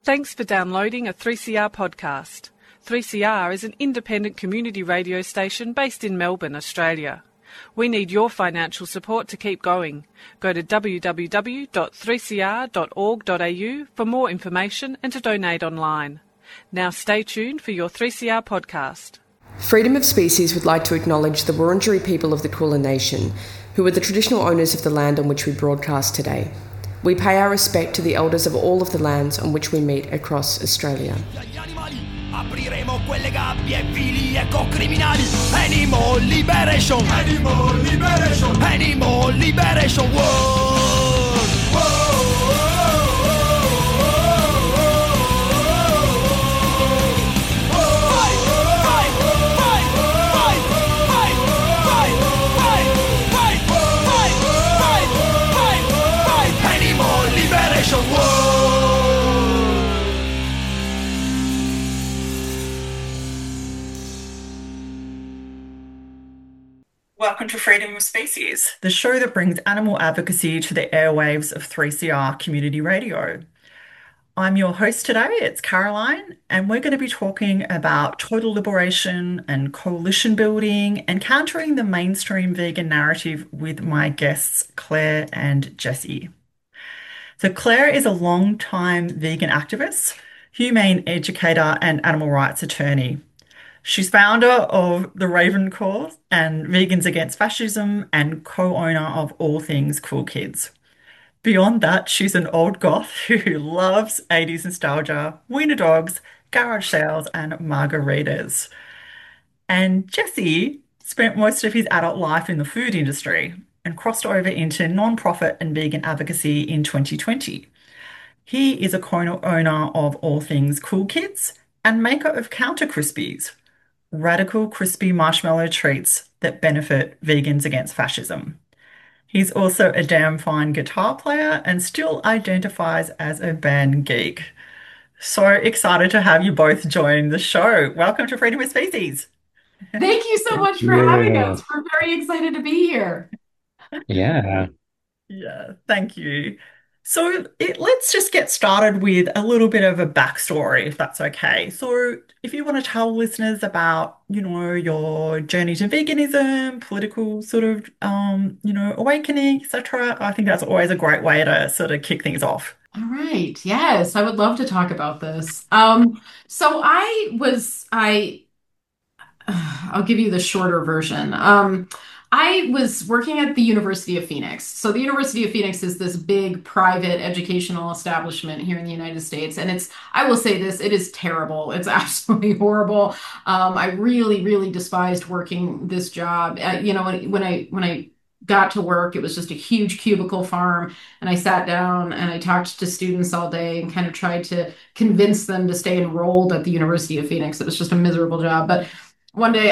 Thanks for downloading a 3CR podcast. 3CR is an independent community radio station based in Melbourne, Australia. We need your financial support to keep going. Go to www.3cr.org.au for more information and to donate online. Now stay tuned for your 3CR podcast. Freedom of Species would like to acknowledge the Wurundjeri people of the Kulin Nation, who are the traditional owners of the land on which we broadcast today. We pay our respect to the elders of all of the lands on which we meet across Australia. Apriremo quelle gabbie vili ecocriminali. Animal liberation. Animal liberation. Animal liberation. Whoa. Whoa. Welcome to Freedom of Species, the show that brings animal advocacy to the airwaves of 3CR Community Radio. I'm your host today, it's Caroline, and we're going to be talking about total liberation and coalition building and countering the mainstream vegan narrative with my guests, Claire and Jessie. So Claire is a long-time vegan activist, humane educator, and animal rights attorney. She's founder of the Raven Cause and Vegans Against Fascism and co-owner of All Things Cool Kids. Beyond that, she's an old goth who loves 80s nostalgia, wiener dogs, garage sales, and margaritas. And Jessie spent most of his adult life in the food industry and crossed over into non-profit and vegan advocacy in 2020. He is a co-owner of All Things Cool Kids and maker of Counter Crispies, radical crispy marshmallow treats that benefit vegans against fascism. He's also a damn fine guitar player and still identifies as a band geek. So excited to have you both join the show. Welcome to Freedom of Species. Thank you so much for having us. We're very excited to be here. Yeah, thank you. So let's just get started with a little bit of a backstory, if that's okay. So if you want to tell listeners about, your journey to veganism, political sort of, awakening, etc., I think that's always a great way to sort of kick things off. All right. Yes, I would love to talk about this. So I'll give you the shorter version. I was working at the University of Phoenix. So the University of Phoenix is this big private educational establishment here in the United States. And I will say this, it is terrible. It's absolutely horrible. I really, really despised working this job. When I got to work, it was just a huge cubicle farm. And I sat down and I talked to students all day and kind of tried to convince them to stay enrolled at the University of Phoenix. It was just a miserable job. But one day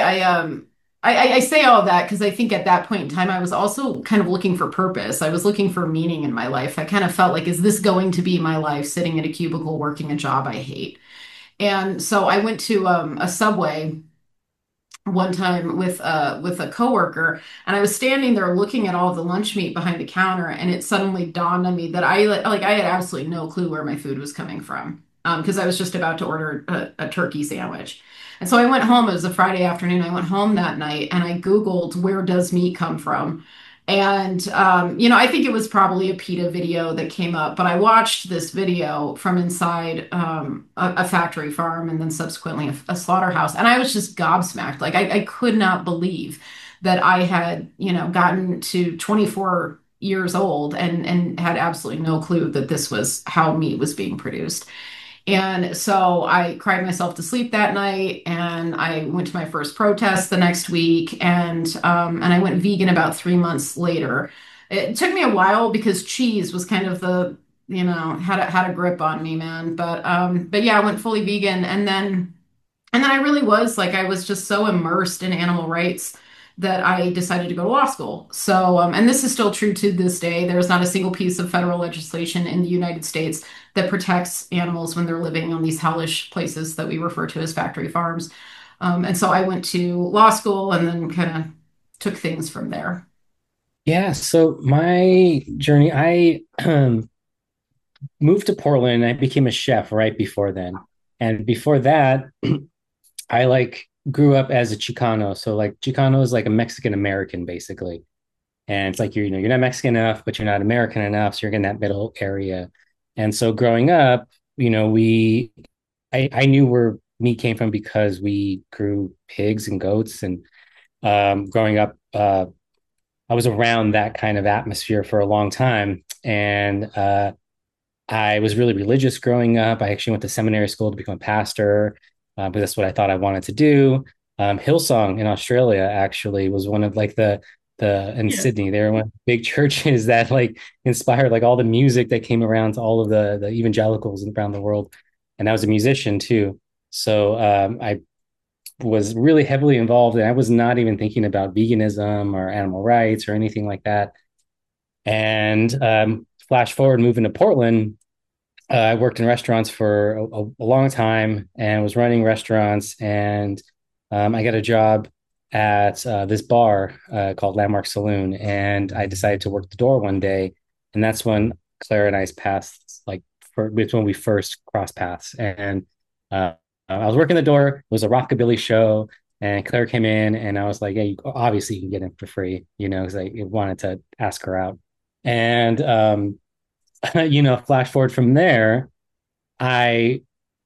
I say all of that because I think at that point in time, I was also kind of looking for purpose. I was looking for meaning in my life. I kind of felt like, is this going to be my life, sitting in a cubicle, working a job I hate? And so I went to a Subway one time with a coworker, and I was standing there looking at all the lunch meat behind the counter, and it suddenly dawned on me that I had absolutely no clue where my food was coming from, because I was just about to order a turkey sandwich. And so I went home. It was a Friday afternoon. I went home that night and I Googled, where does meat come from? And, I think it was probably a PETA video that came up, but I watched this video from inside a factory farm and then subsequently a slaughterhouse. And I was just gobsmacked. Like I could not believe that I had, gotten to 24 years old and had absolutely no clue that this was how meat was being produced. And so I cried myself to sleep that night, and I went to my first protest the next week, and I went vegan about 3 months later. It took me a while because cheese was kind of the, had a grip on me, man. But yeah, I went fully vegan, and then I really was like, I was just so immersed in animal rights that I decided to go to law school. So, and this is still true to this day. There is not a single piece of federal legislation in the United States that protects animals when they're living on these hellish places that we refer to as factory farms. And so I went to law school and then kind of took things from there. Yeah, so my journey, I moved to Portland. I became a chef right before then. And before that, I like grew up as a Chicano. So like Chicano is like a Mexican American basically. And it's like you're not Mexican enough, but you're not American enough. So you're in that middle area. And so growing up, we I knew where meat came from because we grew pigs and goats. And growing up, I was around that kind of atmosphere for a long time. And I was really religious growing up. I actually went to seminary school to become a pastor because that's what I thought I wanted to do. Hillsong in Australia actually was one of like the in Yeah. Sydney. They were one of the big churches that like inspired like all the music that came around to all of the evangelicals around the world. And I was a musician too. So I was really heavily involved, and I was not even thinking about veganism or animal rights or anything like that. And flash forward, moving to Portland, I worked in restaurants for a long time and was running restaurants. And I got a job at this bar called Landmark Saloon. And I decided to work the door one day. And that's when Claire and I's paths, like, it's when we first crossed paths. And I was working the door. It was a rockabilly show. And Claire came in, and I was like, "Yeah, obviously you can get in for free," because I wanted to ask her out. And flash forward from there, I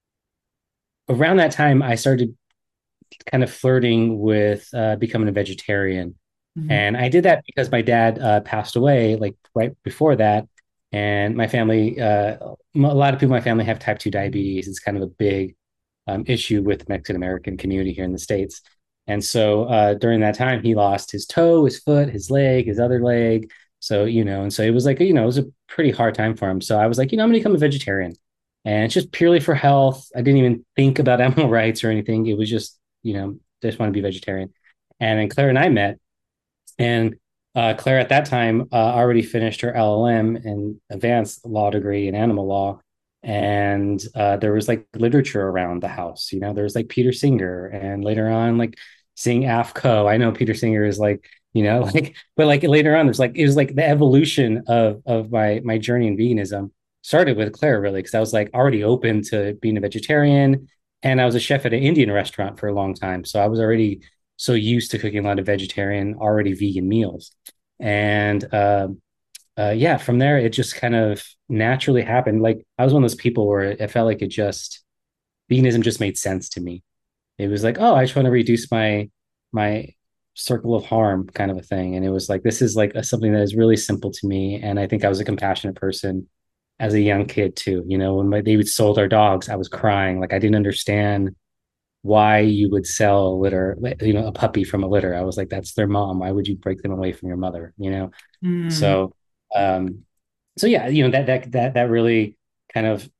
around that time I started kind of flirting with becoming a vegetarian. Mhm. And I did that because my dad passed away like right before that. And my family, a lot of people in my family have type 2 diabetes. It's kind of a big issue with the Mexican American community here in the States. And so during that time, he lost his toe, his foot, his leg, his other leg. So, and so it was like, it was a pretty hard time for him. So I was like, I'm going to become a vegetarian. And it's just purely for health. I didn't even think about animal rights or anything. It was just, just want to be vegetarian. And then Claire and I met. And Claire at that time already finished her LLM and advanced law degree in animal law. And there was like literature around the house. There was like Peter Singer, and later on, like seeing AFCO. I know Peter Singer is like, like, but like later on, there's like, it was like the evolution of my journey in veganism started with Claire, really, because I was like already open to being a vegetarian. And I was a chef at an Indian restaurant for a long time. So I was already so used to cooking a lot of vegetarian, already vegan meals. And yeah, from there, it just kind of naturally happened. Like I was one of those people where it felt like veganism just made sense to me. It was like, oh, I just want to reduce my circle of harm kind of a thing. And it was like, this is like something that is really simple to me. And I think I was a compassionate person as a young kid too. When they sold our dogs, I was crying. Like I didn't understand why you would sell a litter, a puppy from a litter. I was like, that's their mom. Why would you break them away from your mother? Mm. So, um, so yeah, that really kind of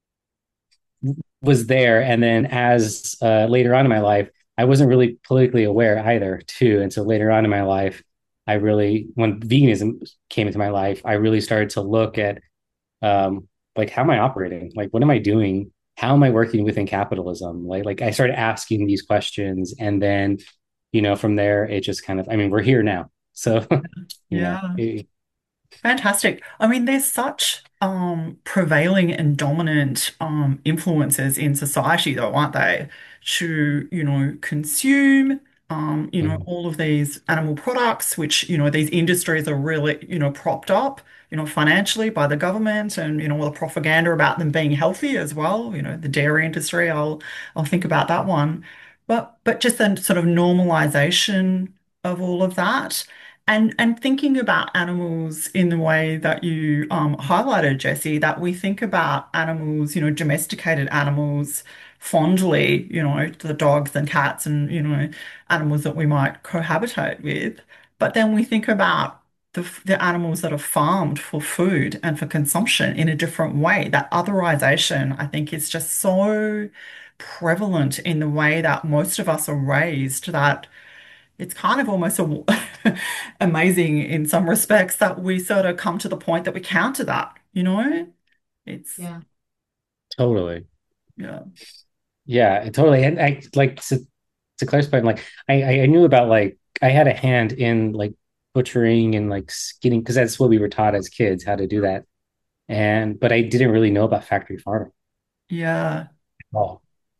was there. And then as later on in my life, I wasn't really politically aware either, too. And so later on in my life, when veganism came into my life, I really started to look at like, how am I operating? Like, what am I doing? How am I working within capitalism? Like I started asking these questions, and then, from there, it just kind of, I mean, we're here now. So, Yeah. it, Fantastic. I mean, there's such prevailing and dominant influences in society, though, aren't they? To, consume, mhm, all of these animal products, which, these industries are really, propped up, financially by the government and, all the propaganda about them being healthy as well. The dairy industry, I'll think about that one. But just the sort of normalization of all of that. And thinking about animals in the way that you highlighted, Jesse, that we think about animals, domesticated animals fondly, the dogs and cats and, animals that we might cohabitate with. But then we think about the animals that are farmed for food and for consumption in a different way. That otherization, I think, is just so prevalent in the way that most of us are raised that it's kind of almost amazing in some respects that we sort of come to the point that we counter that, It's, Yeah. totally. yeah. Yeah, totally. And I like to Claire's point, like I knew about like I had a hand in like butchering and like skinning because that's what we were taught as kids how to do that. and but I didn't really know about factory farming Yeah. at all.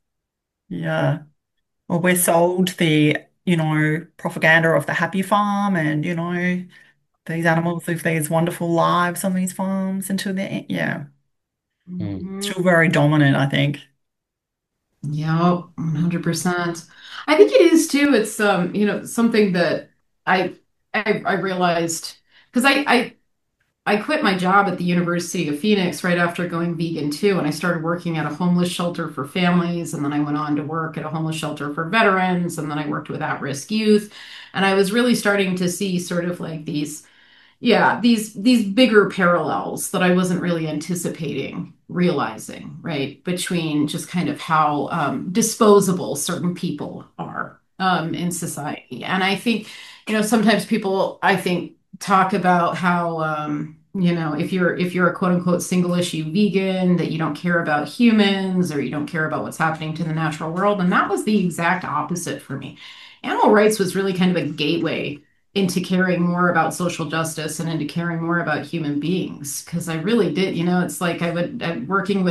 Yeah. Well, we're sold the, propaganda of the happy farm and, these animals live these wonderful lives on these farms until the yeah, Mm. still very dominant, I think. Yeah, 100%. I think it is too. It's something that I I realized because I quit my job at the University of Phoenix right after going vegan too, and I started working at a homeless shelter for families, and then I went on to work at a homeless shelter for veterans, and then I worked with at-risk youth, and I was really starting to see sort of like these yeah, these bigger parallels that I wasn't really anticipating realizing, right? Between just kind of how disposable certain people are in society. And I think, sometimes people, I think, talk about how if you're a quote unquote single issue vegan, that you don't care about humans or you don't care about what's happening to the natural world. And that was the exact opposite for me. Animal rights was really kind of a gateway into caring more about social justice and into caring more about human beings because I really did, it's like I'm working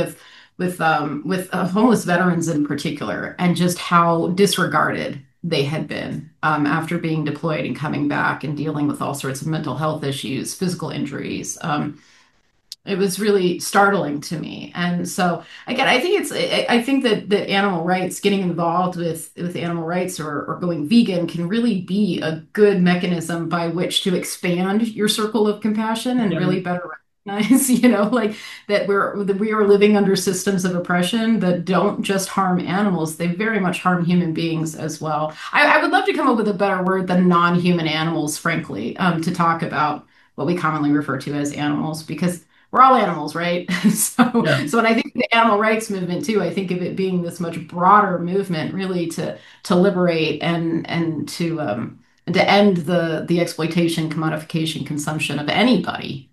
with homeless veterans in particular and just how disregarded they had been after being deployed and coming back and dealing with all sorts of mental health issues, physical injuries. It was really startling to me. And so again, I think that animal rights, getting involved with animal rights or going vegan can really be a good mechanism by which to expand your circle of compassion and Yeah. really better recognize, like that we are living under systems of oppression that don't just harm animals, they very much harm human beings as well. I would love to come up with a better word than non-human animals, frankly, to talk about what we commonly refer to as animals, because we're all animals, right? So, Yeah. so when I think of the animal rights movement too, I think of it being this much broader movement, really to liberate and to end the exploitation, commodification, consumption of anybody.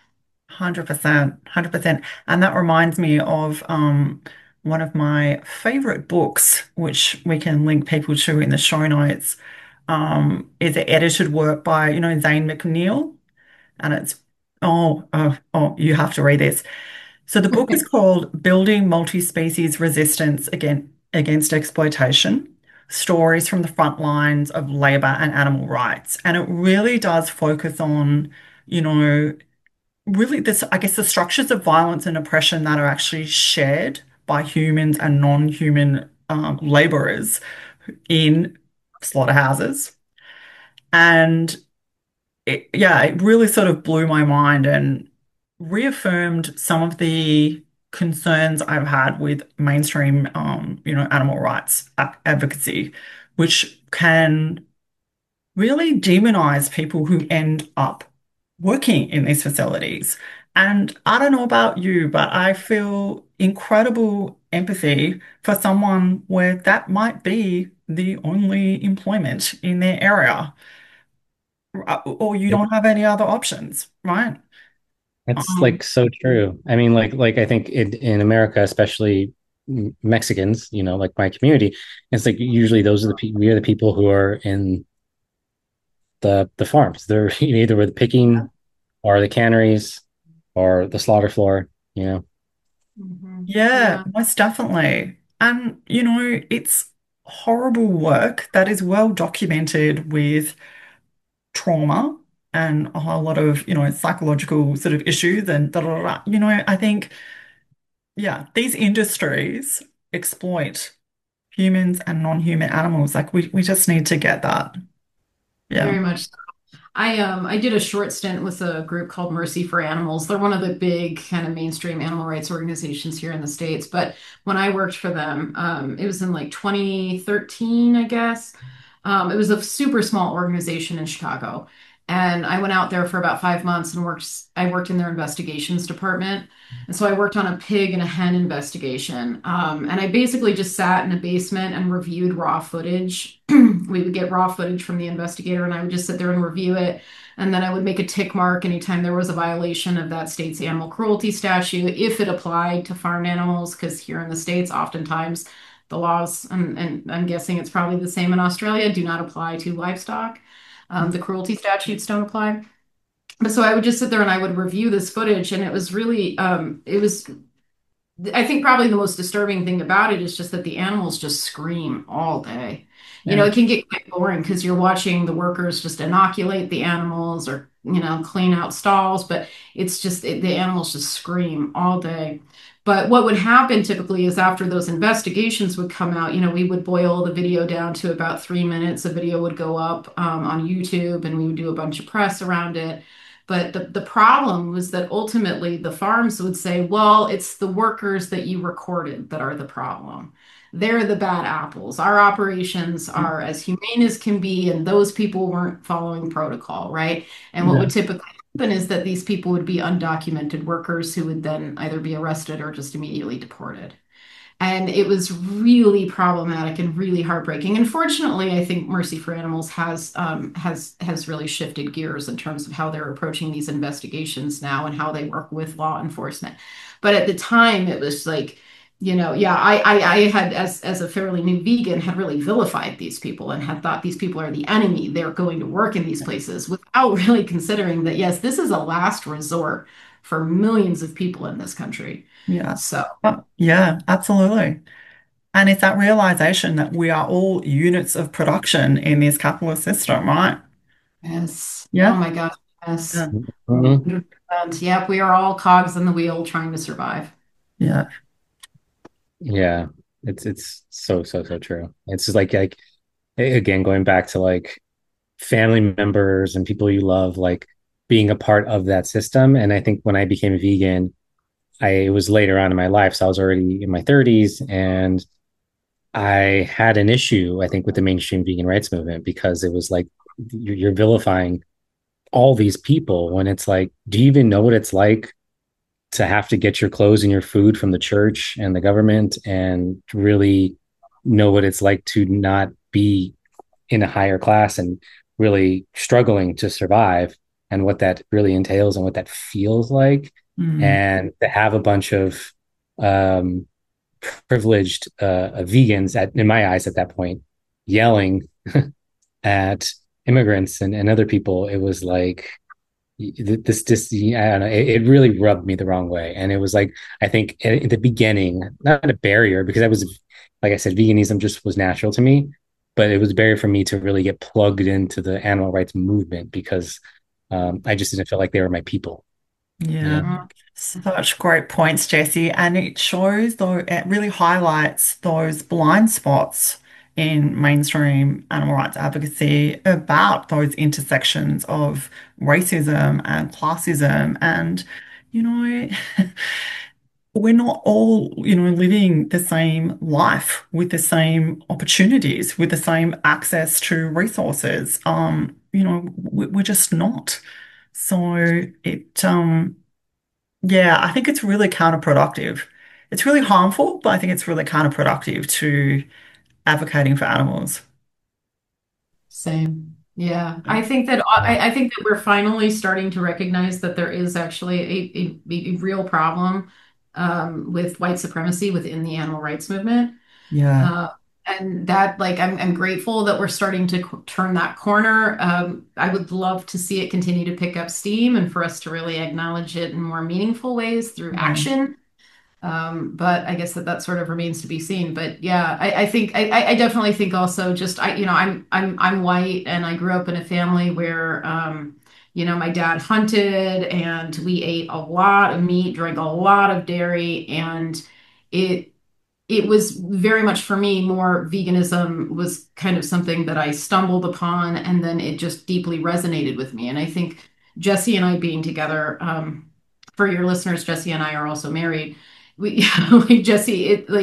100%, 100%. And that reminds me of one of my favorite books, which we can link people to in the show notes, is an edited work by, Zane McNeil. And it's, you have to read this. So the book is called Building Multi-Species Resistance Against Exploitation, Stories from the Front Lines of Labor and Animal Rights. And it really does focus on, really this, I guess, the structures of violence and oppression that are actually shared by humans and non-human laborers in slaughterhouses. And it really sort of blew my mind and reaffirmed some of the concerns I've had with mainstream, animal rights advocacy, which can really demonize people who end up working in these facilities. And I don't know about you, but I feel incredible empathy for someone where that might be the only employment in their area, or you Yep. don't have any other options, right? That's Um, like so true. I mean, like I think in America, especially Mexicans, like my community, it's like usually those are the people we are the people who are in the farms. They're either with picking or the canneries or the slaughter floor, you know. yeah, Yeah. most definitely. And, it's horrible work that is well documented with trauma and a whole lot of, psychological sort of issues and da da da. I think, yeah, these industries exploit humans and non-human animals. Like we just need to get that. Yeah. Very much. I did a short stint with a group called Mercy for Animals. They're one of the big kind of mainstream animal rights organizations here in the States. But when I worked for them, it was in like 2013, I guess. It was a super small organization in Chicago. And I went out there for about 5 months and I worked in their investigations department. And so I worked on a pig and a hen investigation. And I basically just sat in a basement and reviewed raw footage. We would get raw footage from the investigator, and I would just sit there and review it. And then I would make a tick mark anytime there was a violation of that state's animal cruelty statute, if it applied to farmed animals, because here in the States, oftentimes the laws, and I'm guessing it's probably the same in Australia, do not apply to livestock. The cruelty statutes don't apply. But so I would just sit there and I would review this footage, and it was really, it was, I think probably the most disturbing thing about it is just that the animals just scream all day. You know, Yeah. it can get quite boring because you're watching the workers just inoculate the animals or, clean out stalls, but it's just the animals just scream all day. But what would happen typically is after those investigations would come out, we would boil the video down to about 3 minutes. A video would go up on YouTube and we would do a bunch of press around it. But the problem was that ultimately the farms would say, well, it's the workers that you recorded that are the problem. They're the bad apples. Our operations are as humane as can be, and those people weren't following protocol, right? And what Yeah. would typically happen is that these people would be undocumented workers who would then either be arrested or just immediately deported. And it was really problematic and really heartbreaking. And fortunately, I think Mercy for Animals has really shifted gears in terms of how they're approaching these investigations now and how they work with law enforcement. But at the time, it was like, yeah, I had as a fairly new vegan had really vilified these people and had thought these people are the enemy. They're going to work in these places without really considering that yes, this is a last resort for millions of people in this country. Yeah. So. Yeah, absolutely. And it's that realization that we are all units of production in this capitalist system, right? Yes. Oh Yeah. my gosh. Yes. Yeah. Mhm. 100%. Yep. We are all cogs in the wheel trying to survive. Yeah. Yeah, it's so so so true. It's just like again going back to like family members and people you love like being a part of that system. And I think when I became a vegan, I it was later on in my life, so I was already in my 30s, and I had an issue I think with the mainstream vegan rights movement because it was like you're vilifying all these people when it's like, do you even know what it's like to have to get your clothes and your food from the church and the government and really know what it's like to not be in a higher class and really struggling to survive and what that really entails and what that feels like, Mm. and to have a bunch of um, privileged vegans in my eyes at that point yelling at immigrants and other people. It was like this I don't know, it really rubbed me the wrong way. And it was like, I think at the beginning, not a barrier, because I was, like I said, veganism just was natural to me, but it was a barrier for me to really get plugged into the animal rights movement because I just didn't feel like they were my people, you Yeah. know. Mhm. Such great points, Jesse. And it shows, though, it really highlights those blind spots in mainstream animal rights advocacy about those intersections of racism and classism. And, you know, we're not all, living the same life with the same opportunities, with the same access to resources. We're just not. So yeah, I think it's really counterproductive. It's really harmful, but I think it's really counterproductive to advocating for animals. Same. Yeah. I think that we're finally starting to recognize that there is actually a real problem with white supremacy within the animal rights movement. Yeah, Uh, and that, like, I'm grateful that we're starting to turn that corner. I would love to see it continue to pick up steam and for us to really acknowledge it in more meaningful ways through yeah, action. But I guess that sort of remains to be seen. But yeah, I think I definitely think also just I'm white and I grew up in a family where my dad hunted and we ate a lot of meat, drank a lot of dairy, and it it was very much for me more veganism was kind of something that I stumbled upon and then it just deeply resonated with me. And I think Jesse and I being together, for your listeners, Jesse and I are also married. We like Jesse,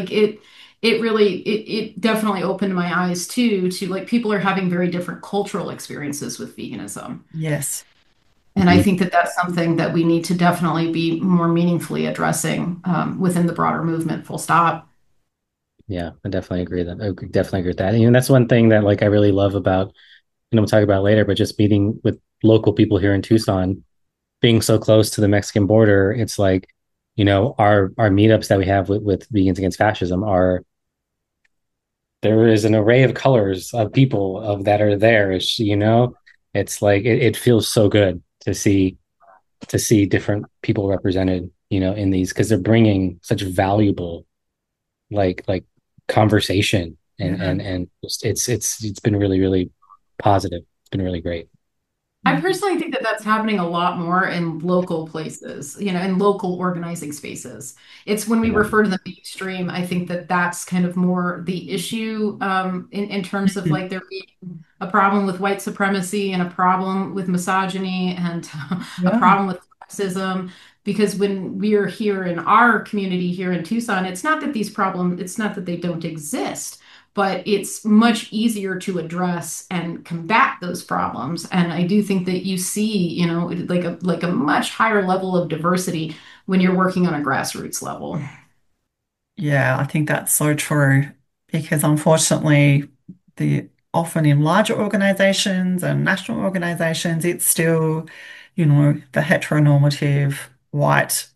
it definitely opened my eyes too to like people are having very different cultural experiences with veganism. yes. And I think that that's something that we need to definitely be more meaningfully addressing within the broader movement, full stop. Yeah, I definitely agree that I definitely agree with that. And that's one thing that like I really love about, we'll talk about later, but just meeting with local people here in Tucson, being so close to the Mexican border. It's like, our meetups that we have with Vegans Against Fascism are, there is an array of colors of people of that are there. It's like it feels so good to see to see different people represented, in these because they're bringing such valuable like conversation Yeah. and just it's been really really positive. It's been really great. I personally think that that's happening a lot more in local places, in local organizing spaces. It's when we Yeah. refer to the mainstream, I think that that's kind of more the issue in terms of Mhm. like there being a problem with white supremacy and a problem with misogyny and a Yeah. problem with sexism. Because when we are here in our community here in Tucson, it's not that they don't exist, but it's much easier to address and combat those problems. And I do think that you see, like a much higher level of diversity when you're working on a grassroots level. Yeah, I think that's so true because unfortunately, the often in larger organizations and national organizations, it's still, the heteronormative white,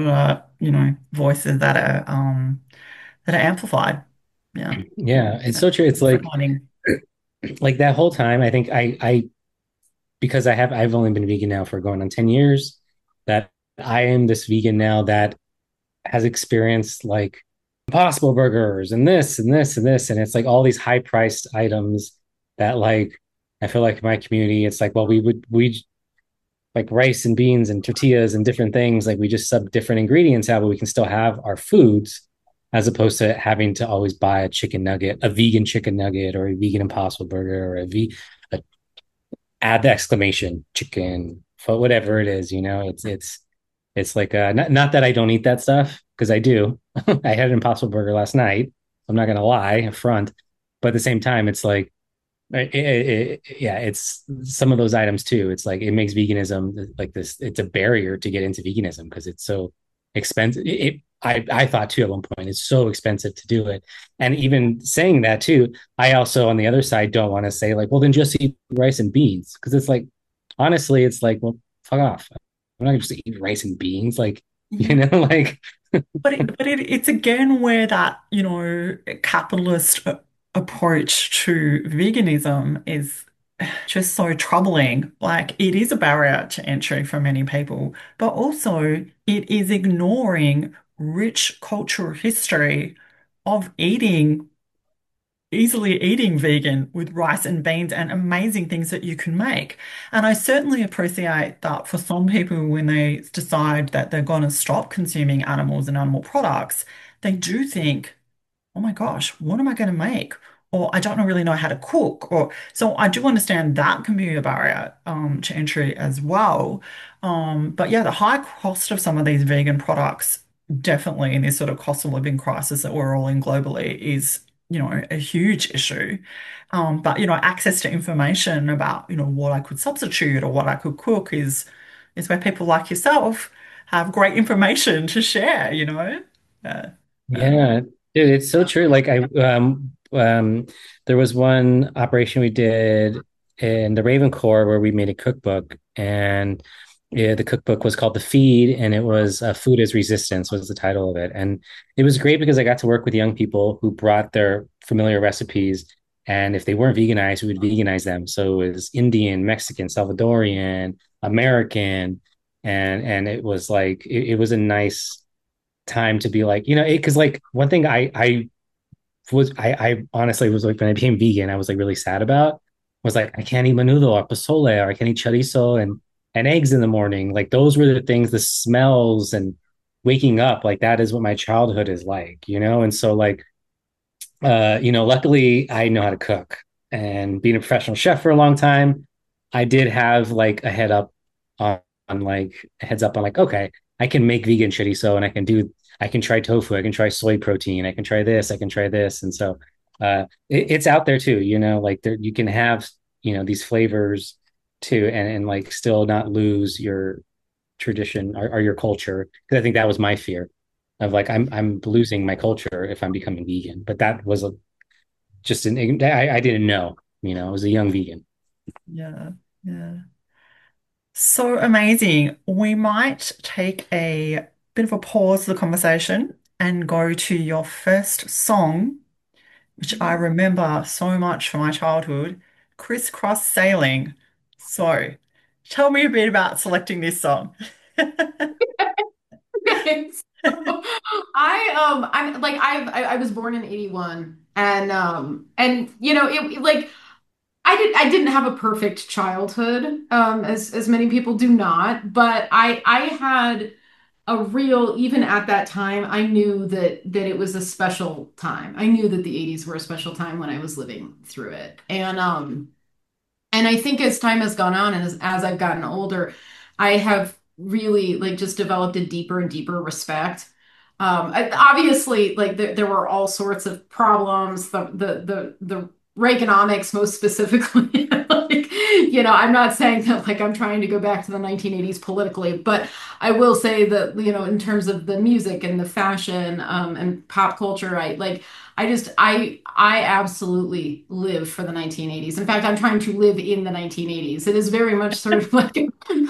voices that are amplified. Yeah. Yeah, it's That's so true. It's finding. like that whole time. I think I because I've only been vegan now for going on 10 years, that I am this vegan now that has experienced like Impossible Burgers and this and this and this. And it's like all these high priced items that like I feel like in my community, it's like, well, we like rice and beans and tortillas and different things, like we just sub different ingredients out, but we can still have our foods as opposed to having to always buy a chicken nugget, a vegan chicken nugget, or a vegan Impossible Burger, or a add the exclamation chicken, whatever it is. It's like not that I don't eat that stuff because I do. I had an Impossible Burger last night. I'm not gonna lie, up front, but at the same time, it's like yeah, it's some of those items too. It's like it makes veganism like this. It's a barrier to get into veganism because it's so expensive. I thought too at one point it's so expensive to do it, and even saying that too, I also on the other side don't want to say like, well, then just eat rice and beans because it's like honestly, it's like, well, fuck off. I'm not gonna just eat rice and beans, like like But it's again where that, capitalist approach to veganism is just so troubling. Like it is a barrier to entry for many people, but also it is ignoring rich cultural history of easily eating vegan with rice and beans and amazing things that you can make. And I certainly appreciate that for some people, when they decide that they're going to stop consuming animals and animal products, they do think, oh my gosh, what am I going to make? Or I don't really know how to cook. Or so I do understand that can be a barrier to entry as well. But yeah, the high cost of some of these vegan products, definitely in this sort of cost of living crisis that we're all in globally, is a huge issue. But access to information about what I could substitute or what I could cook is where people like yourself have great information to share. Uh, uh, Yeah, dude, it's so true. Like there was one operation we did in the Raven Corps where we made a cookbook, and yeah, the cookbook was called The Feed, and it was Food as Resistance was the title of it, and it was great because I got to work with young people who brought their familiar recipes, and if they weren't veganized, we would veganize them. So it was Indian, Mexican, Salvadorian, American, and it was like it was a nice time to be like, because like one thing I honestly was like when I became vegan, I was like really sad about was like I can't eat menudo or pozole or I can't eat chorizo and eggs in the morning. Like those were the things, the smells and waking up, like that is what my childhood is like. And so like luckily I know how to cook and being a professional chef for a long time, I did have like a on like a heads up on like, okay, I can make vegan chorizo and I can try tofu, I can try soy protein, I can try this, I can try this. And so it's out there too, like there you can have, these flavors too and like still not lose your tradition or your culture. Because I think that was my fear of like I'm losing my culture if I'm becoming vegan. But that was just I didn't know, I was a young vegan. yeah, yeah. So amazing. We might take a bit of a pause to the conversation and go to your first song, which I remember so much from my childhood, Crisscross Sailing. So, Tell me a bit about selecting this song. Okay, so I was born in 81, and I didn't have a perfect childhood, as many people do not, but I had a real, even at that time, I knew that it was a special time. I knew that the 80s were a special time when I was living through it. And I think as time has gone on and as I've gotten older, I have really like just developed a deeper and deeper respect. Obviously, like there were all sorts of problems. The Reaganomics, most specifically, like, I'm not saying that like I'm trying to go back to the 1980s politically, but I will say that, in terms of the music and the fashion, and pop culture, I absolutely live for the 1980s. In fact, I'm trying to live in the 1980s. It is very much sort of like,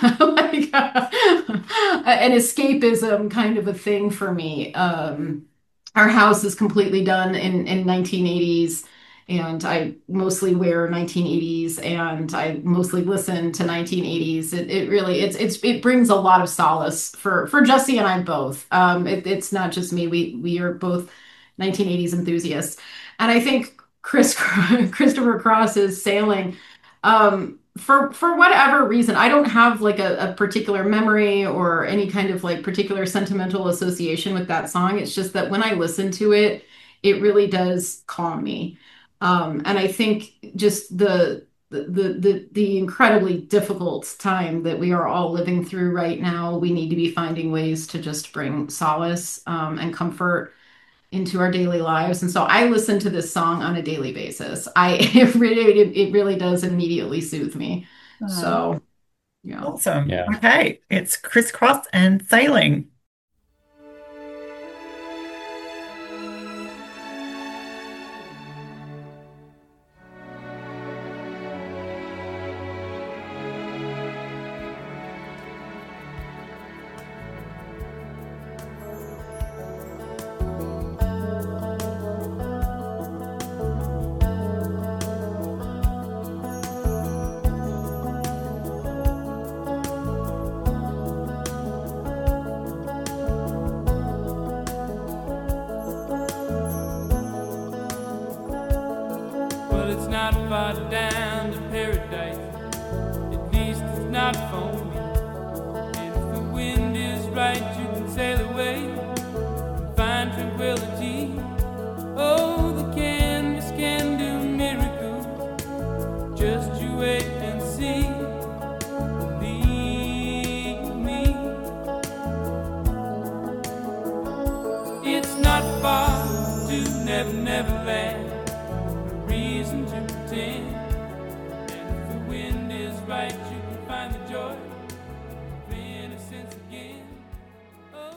an escapism kind of a thing for me. Our house is completely done in 1980s, and I mostly wear 1980s, and I mostly listen to 1980s. It really it brings a lot of solace for Jesse and I both. It's not just me. We are both 1980s enthusiasts. And I think Christopher Cross's Sailing, for whatever reason, I don't have like a particular memory or any kind of like particular sentimental association with that song. It's just that when I listen to it, it really does calm me. And I think just the incredibly difficult time that we are all living through right now, we need to be finding ways to just bring solace, and comfort into our daily lives. And so I listen to this song on a daily basis. It really does immediately soothe me. So, yeah. Awesome. Yeah. Okay, it's Chris Cross and Sailing. Well, it's not far down to paradise. At least it's not for me. If the wind is right, you can sail away and find tranquility. Oh, the canvas can do miracles. Just you wait and see. Believe me. It's not far to Never Never Land. Reason to pretend. And if the wind is right, you can find the joy of innocence again. Oh,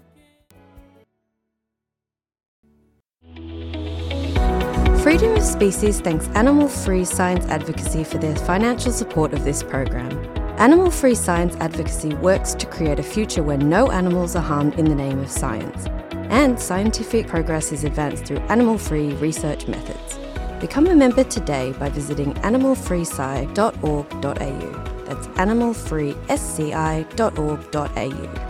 Freedom of Species thanks Animal Free Science Advocacy for their financial support of this program. Animal Free Science Advocacy works to create a future where no animals are harmed in the name of science, and scientific progress is advanced through animal-free research methods. Become a member today by visiting animalfreesci.org.au. That's animalfreesci.org.au.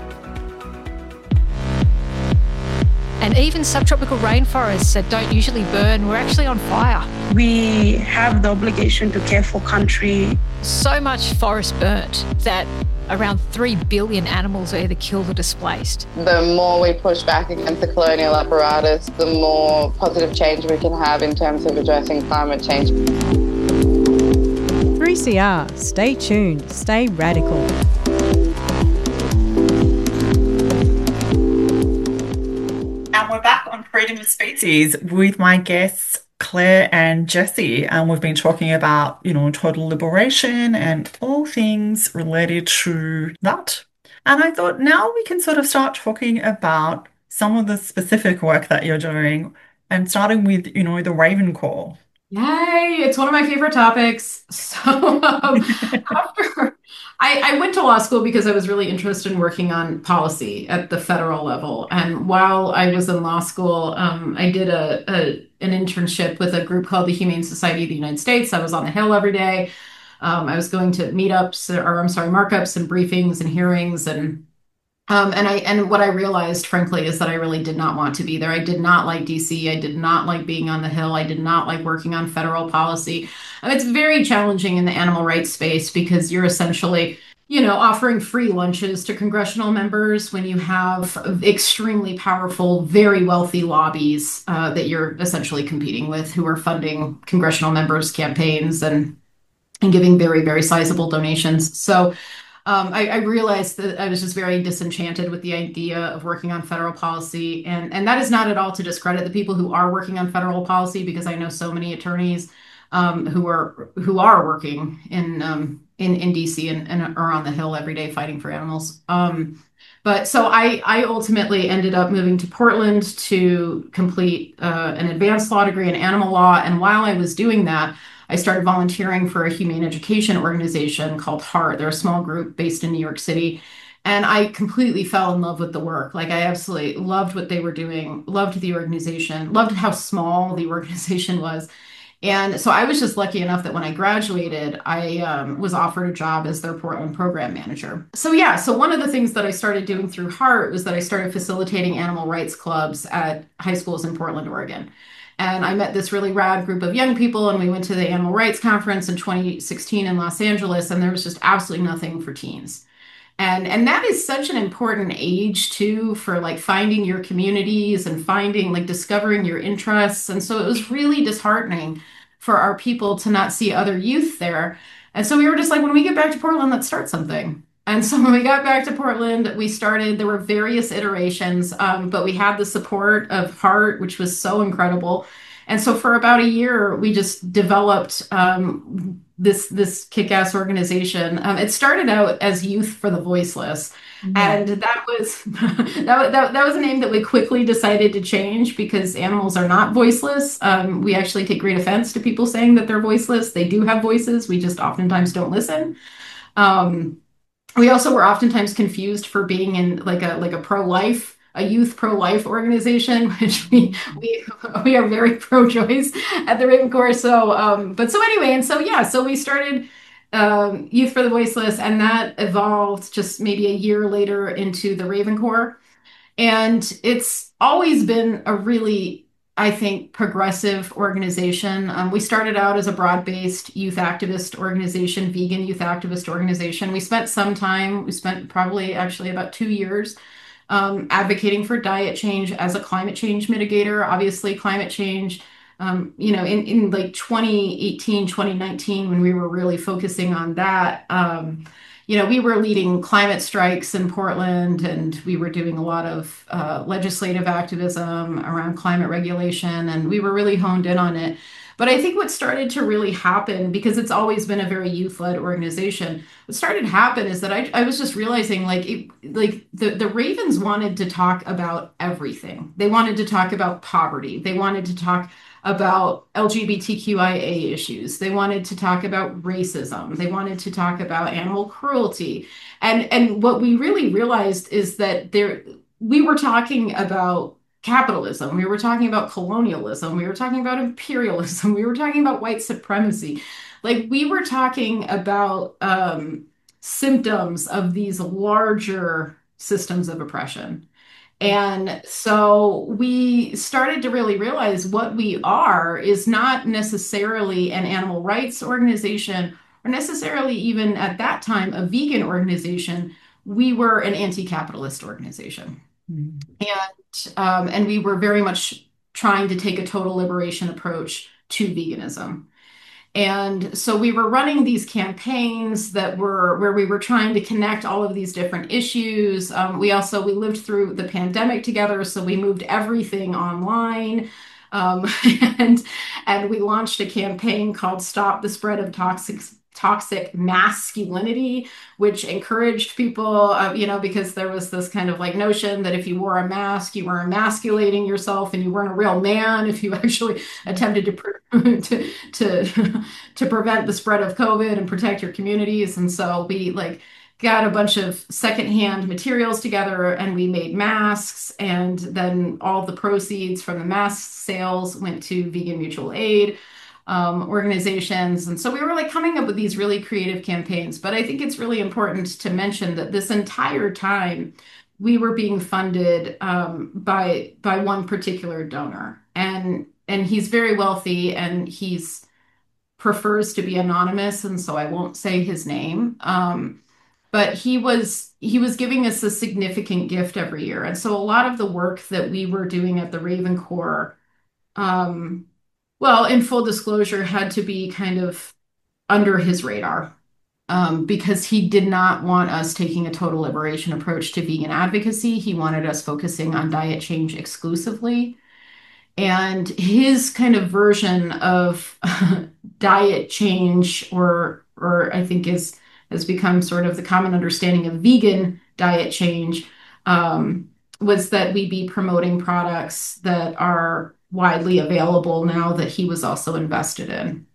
And even subtropical rainforests that don't usually burn were actually on fire. We have the obligation to care for country. So much forest burnt that around 3 billion animals are either killed or displaced. The more we push back against the colonial apparatus, the more positive change we can have in terms of addressing climate change. 3CR, stay tuned, stay radical. And we're back on Freedom of Species with my guests, Claire and Jesse. And we've been talking about, total liberation and all things related to that. And I thought now we can sort of start talking about some of the specific work that you're doing, and starting with, the Raven Call. Yay, it's one of my favorite topics. So I went to law school because I was really interested in working on policy at the federal level. And while I was in law school, I did an internship with a group called the Humane Society of the United States. I was on the Hill every day. I was going to meetups, or I'm sorry, markups and briefings and hearings, and what I realized, frankly, is that I really did not want to be there. I did not like DC. I did not like being on the Hill. I did not like working on federal policy. And it's very challenging in the animal rights space because you're essentially, offering free lunches to congressional members when you have extremely powerful, very wealthy lobbies that you're essentially competing with, who are funding congressional members' campaigns and giving very, very sizable donations. So I realized that I was just very disenchanted with the idea of working on federal policy. And that is not at all to discredit the people who are working on federal policy, because I know so many attorneys who are working in DC and are on the Hill every day fighting for animals. But so I ultimately ended up moving to Portland to complete an advanced law degree in animal law. And while I was doing that, I started volunteering for a humane education organization called HEART. They're a small group based in New York City. And I completely fell in love with the work. Like, I absolutely loved what they were doing, loved the organization, loved how small the organization was. And so I was just lucky enough that when I graduated, I was offered a job as their Portland program manager. So one of the things that I started doing through HEART was that I started facilitating animal rights clubs at high schools in Portland, Oregon. And I met this really rad group of young people, and we went to the Animal Rights Conference in 2016 in Los Angeles, and there was just absolutely nothing for teens. And that is such an important age too, for like finding your communities and finding, like, discovering your interests. And so it was really disheartening for our people to not see other youth there. And so we were just like, when we get back to Portland, let's start something. And so when we got back to Portland, there were various iterations, but we had the support of HEART, which was so incredible. And so for about a year, we just developed this kick-ass organization. It started out as Youth for the Voiceless. Mm-hmm. And that was that was a name that we quickly decided to change, because animals are not voiceless. We actually take great offense to people saying that they're voiceless. They do have voices. We just oftentimes don't listen. We also were oftentimes confused for being in like a youth pro-life organization, which we are very pro-choice at the Raven Corps. So we started Youth for the Voiceless, and that evolved just maybe a year later into the Raven Corps. And it's always been a really, I think, progressive organization. We started out as a broad-based youth activist organization, vegan youth activist organization. We spent probably actually about 2 years advocating for diet change as a climate change mitigator. Obviously, climate change, in like 2018, 2019, when we were really focusing on that, we were leading climate strikes in Portland, and we were doing a lot of legislative activism around climate regulation, and we were really honed in on it. But I think what started to really happen, because it's always been a very youth-led organization, what started to happen is that I was just realizing, the Ravens wanted to talk about everything. They wanted to talk about poverty. They wanted to talk about LGBTQIA issues. They wanted to talk about racism. They wanted to talk about animal cruelty. And what we really realized is that we were talking about capitalism. We were talking about colonialism. We were talking about imperialism. We were talking about white supremacy. Like, we were talking about symptoms of these larger systems of oppression. And so we started to really realize what we are is not necessarily an animal rights organization, or necessarily even at that time a vegan organization. We were an anti-capitalist organization. Mm-hmm. And we were very much trying to take a total liberation approach to veganism. And so we were running these campaigns where we were trying to connect all of these different issues. We lived through the pandemic together, so we moved everything online. And we launched a campaign called Stop the Spread of Toxic Masculinity, which encouraged people, because there was this kind of like notion that if you wore a mask, you were emasculating yourself, and you weren't a real man if you actually attempted to prevent the spread of COVID and protect your communities. And so we got a bunch of secondhand materials together, and we made masks, and then all the proceeds from the mask sales went to Vegan Mutual Aid. organizations. And so we were like coming up with these really creative campaigns. But I think it's really important to mention that this entire time we were being funded by one particular donor, and he's very wealthy, and he's prefers to be anonymous, and so I won't say his name. But he was giving us a significant gift every year, and so a lot of the work that we were doing at the Raven Corps, um, well, in full disclosure, had to be kind of under his radar, because he did not want us taking a total liberation approach to vegan advocacy. He wanted us focusing on diet change exclusively. And his kind of version of diet change, or I think has become sort of the common understanding of vegan diet change, was that we be promoting products that are widely available now that he was also invested in.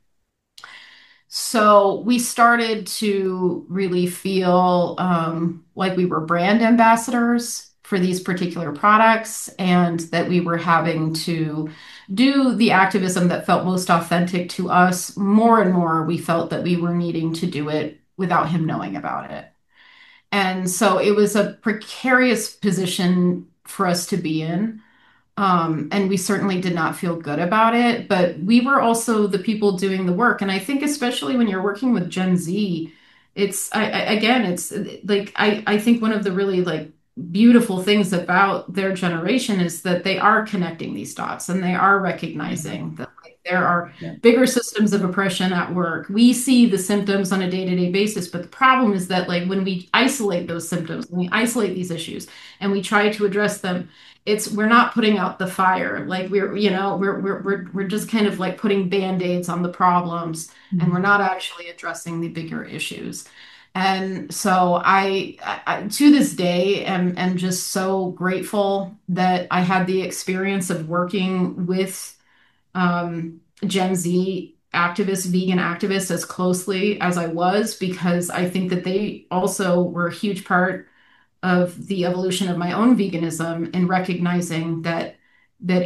So we started to really feel like we were brand ambassadors for these particular products, and that we were having to do the activism that felt most authentic to us. More and more, we felt that we were needing to do it without him knowing about it. And so it was a precarious position for us to be in. And we certainly did not feel good about it, but we were also the people doing the work. And I think especially when you're working with Gen Z, again, it's like, I think one of the really like beautiful things about their generation is that they are connecting these dots, and they are recognizing that like, there are bigger systems of oppression at work. We see the symptoms on a day-to-day basis, but the problem is that like when we isolate those symptoms, when we isolate these issues and we try to address them, we're not putting out the fire. Like we're just kind of like putting band-aids on the problems, and we're not actually addressing the bigger issues. And so I to this day am just so grateful that I had the experience of working with Gen Z activists, vegan activists, as closely as I was, because I think that they also were a huge part of the evolution of my own veganism, and recognizing that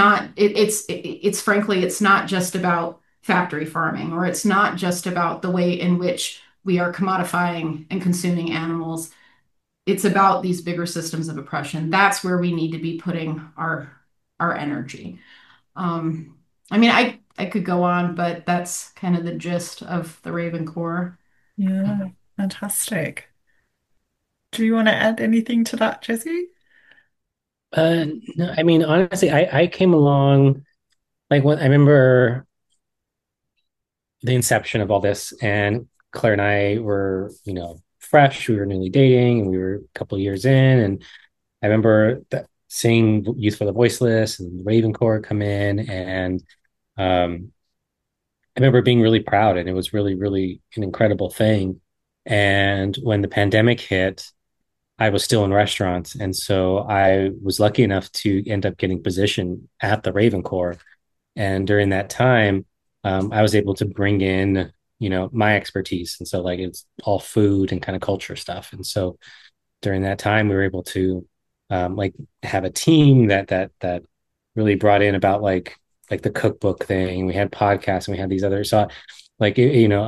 it's frankly, it's not just about factory farming, or it's not just about the way in which we are commodifying and consuming animals. It's about these bigger systems of oppression. That's where we need to be putting our energy. I mean, I could go on, but that's kind of the gist of the Raven Corps. Yeah, fantastic. Do you want to add anything to that, Jesse? No, I mean, honestly, I came along like when I remember the inception of all this, and Claire and I were, fresh. We were newly dating, and we were a couple of years in, and I remember seeing Youth for the Voiceless and Raven Corps come in, and I remember being really proud, and it was really, really an incredible thing. And when the pandemic hit, I was still in restaurants, and so I was lucky enough to end up getting positioned at the Raven Corps. And during that time, I was able to bring in, my expertise, and so like it's all food and kind of culture stuff. And so during that time, we were able to like have a team that really brought in about like the cookbook thing. We had podcasts, and we had these other. So like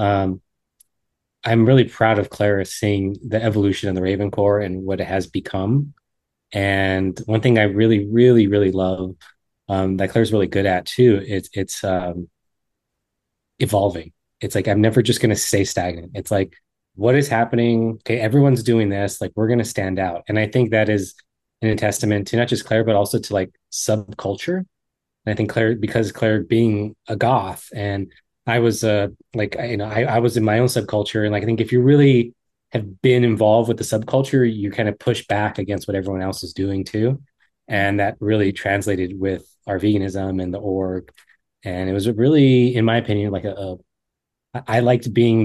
I'm really proud of Clara seeing the evolution of the Raven Corps and what it has become. And one thing I really, really, really love that Claire's really good at too, it's evolving. It's like I'm never just going to stay stagnant. It's like, what is happening? Okay, everyone's doing this. Like we're going to stand out. And I think that is a testament to not just Claire, but also to like subculture. And I think Claire, because Claire being a goth, and I was I was in my own subculture, and like I think if you really have been involved with the subculture, you kind of push back against what everyone else is doing too, and that really translated with our veganism and the org. And it was really, in my opinion, like I liked being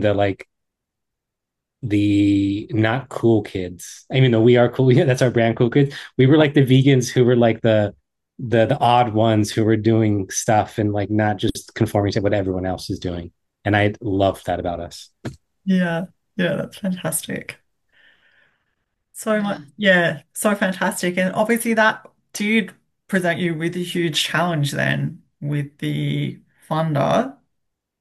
the not cool kids. I mean, though we are cool, yeah, that's our brand, cool kids. We were like the vegans who were like the odd ones who were doing stuff and like not just conforming to what everyone else is doing. And I love that about us. Yeah, that's fantastic. So much, yeah, so fantastic. And obviously that did present you with a huge challenge then with the funder.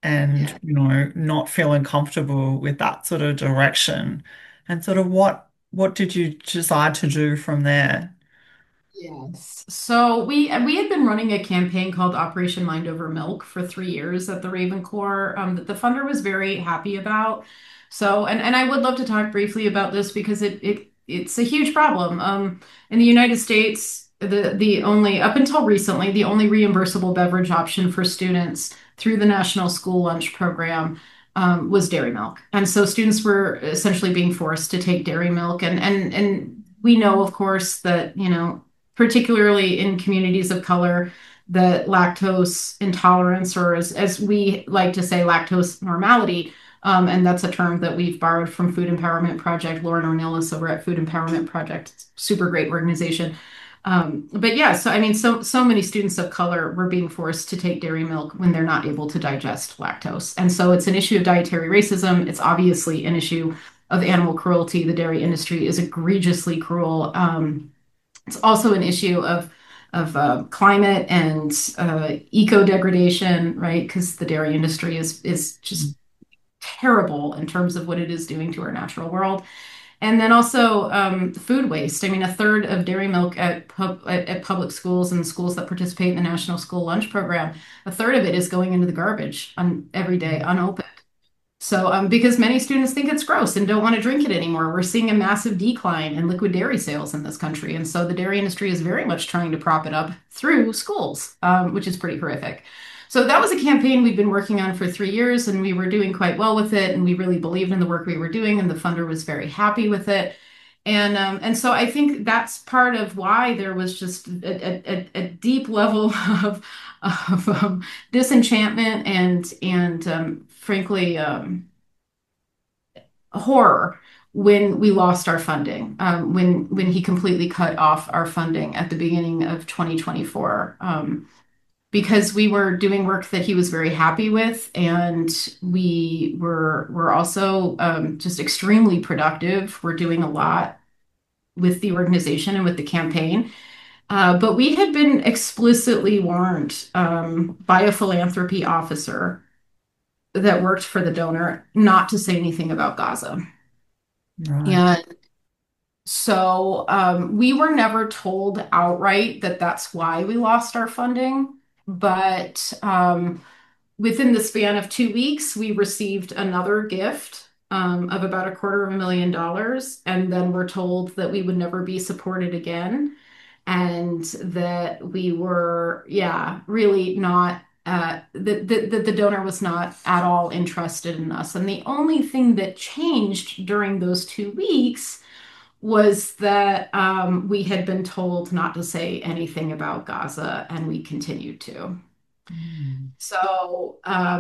and, not feeling comfortable with that sort of direction. And sort of what did you decide to do from there? Yes. So we had been running a campaign called Operation Mind Over Milk for 3 years at the Ravenclaw, that the funder was very happy about. So, and I would love to talk briefly about this because it's a huge problem. In the United States, the only up until recently, the only reimbursable beverage option for students through the National School Lunch Program was dairy milk, and so students were essentially being forced to take dairy milk, and we know, of course, that particularly in communities of color, that lactose intolerance, or as we like to say, lactose normality, and that's a term that we've borrowed from Food Empowerment Project. Lauren Ornelas over at Food Empowerment Project, super great organization. But yeah, so I mean, so many students of color were being forced to take dairy milk when they're not able to digest lactose, and so it's an issue of dietary racism. It's obviously an issue of animal cruelty. The dairy industry is egregiously cruel. It's also an issue of climate and eco degradation, right? Because the dairy industry is just terrible in terms of what it is doing to our natural world. And then also food waste. I mean, a third of dairy milk at public schools and schools that participate in the National School Lunch Program, a third of it is going into the garbage every day unopened. So, because many students think it's gross and don't want to drink it anymore, we're seeing a massive decline in liquid dairy sales in this country. And so the dairy industry is very much trying to prop it up through schools, which is pretty horrific. So that was a campaign we'd been working on for 3 years, and we were doing quite well with it. And we really believed in the work we were doing, and the funder was very happy with it. And so I think that's part of why there was just a deep level of disenchantment and frankly horror when we lost our funding, when he completely cut off our funding at the beginning of 2024, because we were doing work that he was very happy with, and we were also just extremely productive. We're doing a lot with the organization and with the campaign. But we had been explicitly warned by a philanthropy officer that worked for the donor not to say anything about Gaza. Right. And so we were never told outright that that's why we lost our funding. But within the span of 2 weeks, we received another gift of about $250,000. And then we're told that we would never be supported again. And that we were, really not, that the donor was not at all interested in us. And the only thing that changed during those 2 weeks was that we had been told not to say anything about Gaza, and we continued to. So,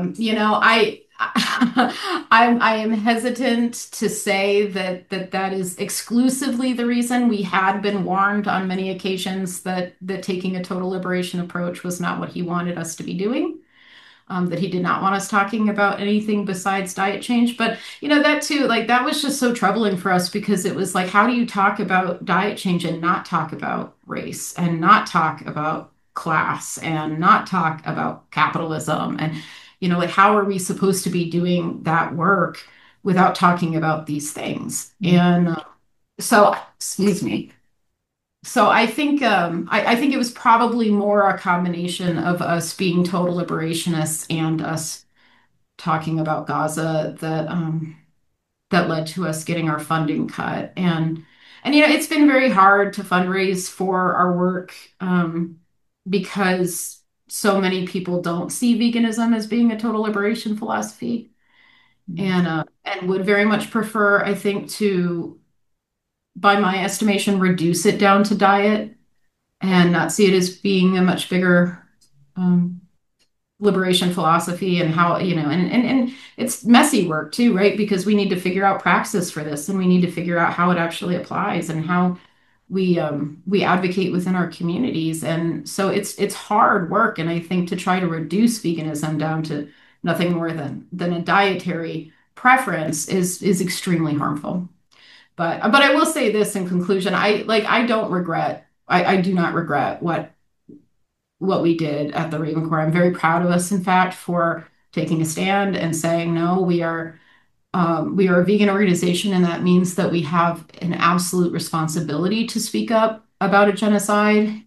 I am hesitant to say that is exclusively the reason. We had been warned on many occasions that taking a total liberation approach was not what he wanted us to be doing. That he did not want us talking about anything besides diet change. But, that too, like, that was just so troubling for us, because it was like, how do you talk about diet change and not talk about race, and not talk about class, and not talk about capitalism? And, like, how are we supposed to be doing that work without talking about these things? And excuse me. So I think I think it was probably more a combination of us being total liberationists and us talking about Gaza that led to us getting our funding cut. And it's been very hard to fundraise for our work, because so many people don't see veganism as being a total liberation philosophy, and would very much prefer, I think, to, by my estimation, reduce it down to diet and not see it as being a much bigger liberation philosophy. And how, and it's messy work too, right? Because we need to figure out praxis for this, and we need to figure out how it actually applies, and how we advocate within our communities. And so it's hard work. And I think to try to reduce veganism down to nothing more than a dietary preference is extremely harmful. But I will say this in conclusion: I do not regret what we did at the Ravenclaw. I'm very proud of us, in fact, for taking a stand and saying, no, we are a vegan organization, and that means that we have an absolute responsibility to speak up about a genocide.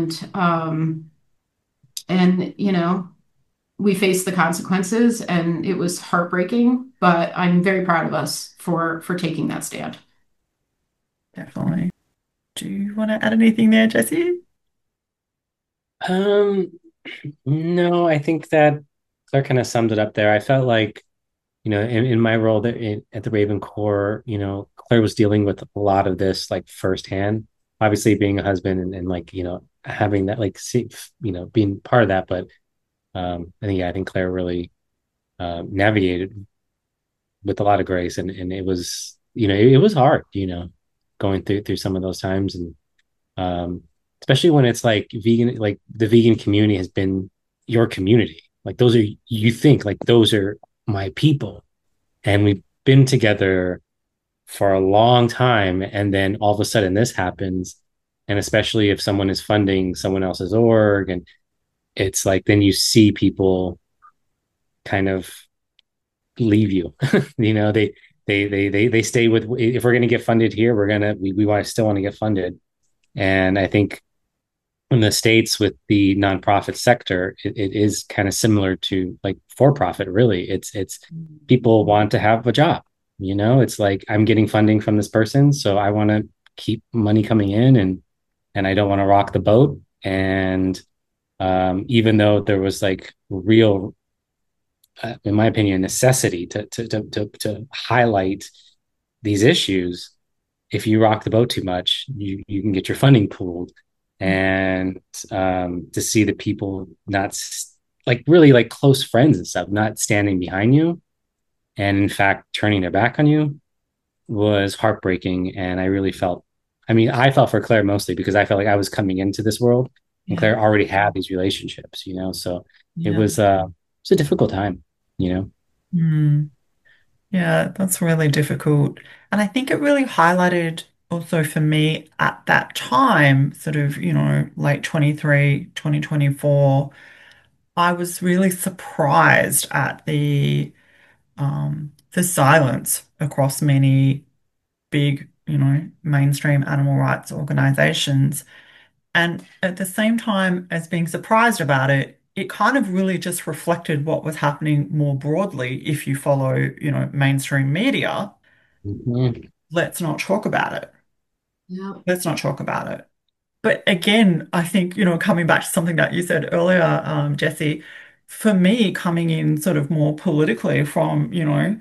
And we faced the consequences, and it was heartbreaking. But I'm very proud of us for taking that stand. Definitely. Do you want to add anything there, Jesse? Um, no, I think that Claire kind of summed it up there. I felt like, in my role at the Raven Corps, Claire was dealing with a lot of this like firsthand. Obviously, being a husband and like, having that like, being part of that. But I think Claire really navigated with a lot of grace, and it was, it was hard, going through some of those times, and especially when it's like vegan, like the vegan community has been your community. Like those are, you think like those are my people, and we've been together for a long time, and then all of a sudden this happens, and especially if someone is funding someone else's org, and it's like then you see people kind of leave you. They stay with, if we're going to get funded here, we want to still want to get funded. And I think in the States with the nonprofit sector, it is kind of similar to like for profit, really. It's people want to have a job, it's like I'm getting funding from this person, so I want to keep money coming in, and I don't want to rock the boat. And even though there was like real, in my opinion, necessity to highlight these issues, if you rock the boat too much, you can get your funding pulled. And to see the people not like really like close friends and stuff not standing behind you, and in fact turning their back on you, was heartbreaking. And I felt for Claire mostly because I felt like I was coming into this world, and Claire already had these relationships, so it was a difficult time. Yeah, that's really difficult. And I think it really highlighted also for me at that time, sort of, late 23, 2024, I was really surprised at the silence across many big, mainstream animal rights organizations. And at the same time as being surprised about it, it kind of really just reflected what was happening more broadly. If you follow, mainstream media, let's not talk about it. Yeah. Let's not talk about it. But again, I think, coming back to something that you said earlier, Jesse, for me, coming in sort of more politically from,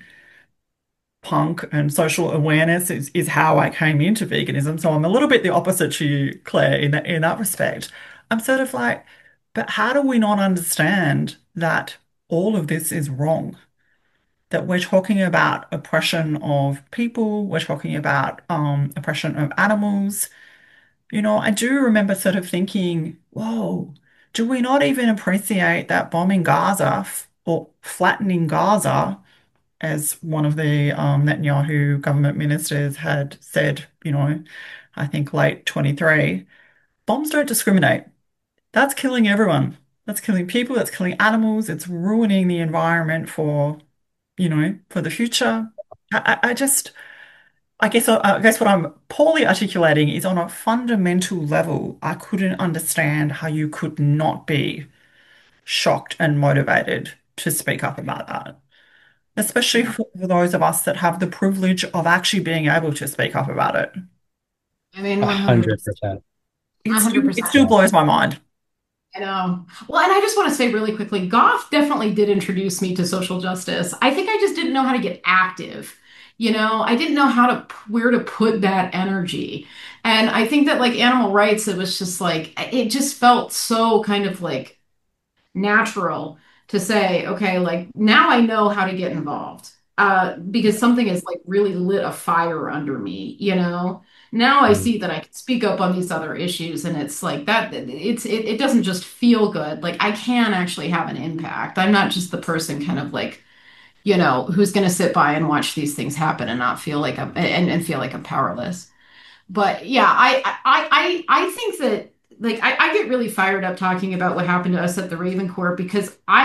punk and social awareness is how I came into veganism. So I'm a little bit the opposite to you, Claire, in that respect. I'm sort of like, but how do we not understand that all of this is wrong? That we're talking about oppression of people, we're talking about oppression of animals. I do remember sort of thinking, whoa, do we not even appreciate that bombing Gaza or flattening Gaza, as one of the Netanyahu government ministers had said, I think late 23, bombs don't discriminate. That's killing everyone. That's killing people, that's killing animals, it's ruining the environment for the future. I just, I guess what I'm poorly articulating is on a fundamental level, I couldn't understand how you could not be shocked and motivated to speak up about that, especially for those of us that have the privilege of actually being able to speak up about it. I mean, 100%. It still blows my mind. I know. Well, and I just want to say really quickly, Goff definitely did introduce me to social justice. I think I just didn't know how to get active. I didn't know where to put that energy. And I think that like animal rights, it was just like, it just felt so kind of like natural to say, okay, like now I know how to get involved. Because something has like really lit a fire under me. Now I see that I can speak up on these other issues, and it's like that it doesn't just feel good. Like I can actually have an impact. I'm not just the person kind of like, who's going to sit by and watch these things happen and not feel like and feel like I'm powerless. But yeah, I think that like I get really fired up talking about what happened to us at the Raven Corps because I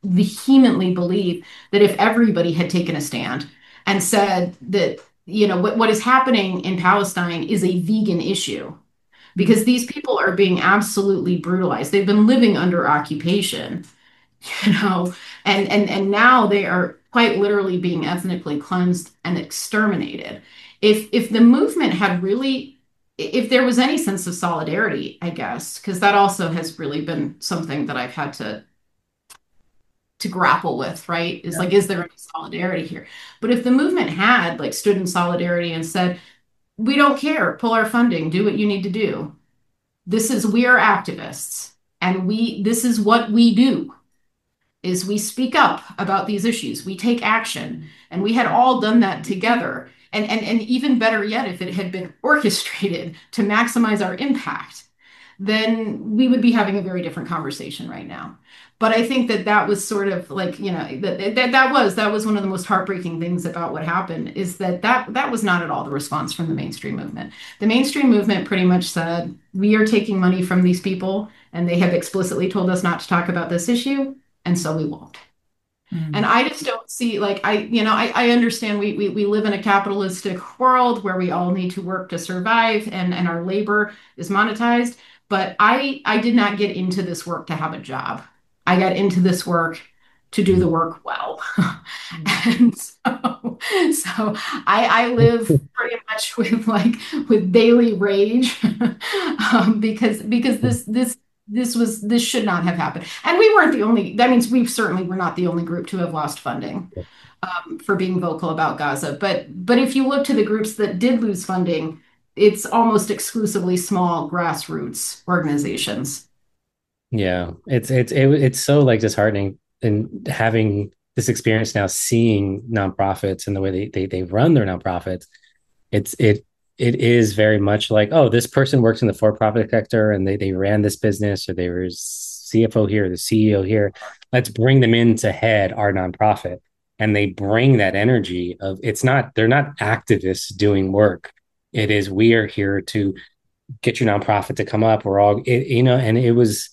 vehemently believe that if everybody had taken a stand and said that, what is happening in Palestine is a vegan issue, because these people are being absolutely brutalized. They've been living under occupation, you know, and now they are quite literally being ethnically cleansed and exterminated. If the movement had really, if there was any sense of solidarity, I guess, because that also has really been something that I've had to grapple with, right? Is like, is there any solidarity here? But if the movement had like stood in solidarity and said, we don't care, pull our funding, do what you need to do. We are activists, and this is what we do, is we speak up about these issues, we take action, and we had all done that together. And even better yet, if it had been orchestrated to maximize our impact, then we would be having a very different conversation right now. But I think that was sort of like, that was one of the most heartbreaking things about what happened, is that was not at all the response from the mainstream movement. The mainstream movement pretty much said, we are taking money from these people, and they have explicitly told us not to talk about this issue, and so we won't. And I just don't see, like, I understand we live in a capitalistic world where we all need to work to survive, and our labor is monetized. But I did not get into this work to have a job. I got into this work to do the work well. And so I live pretty much with daily rage, because this should not have happened. And we weren't the only, that means we certainly were not the only group to have lost funding for being vocal about Gaza. But if you look to the groups that did lose funding, it's almost exclusively small grassroots organizations. Yeah, it's so like disheartening, and having this experience now, seeing nonprofits and the way they run their nonprofits. It is very much like, oh, this person works in the for-profit sector and they ran this business, or they were CFO here, the CEO here. Let's bring them in to head our nonprofit. And they bring that energy of, they're not activists doing work. It is, we are here to get your nonprofit to come up. We're all, and it was,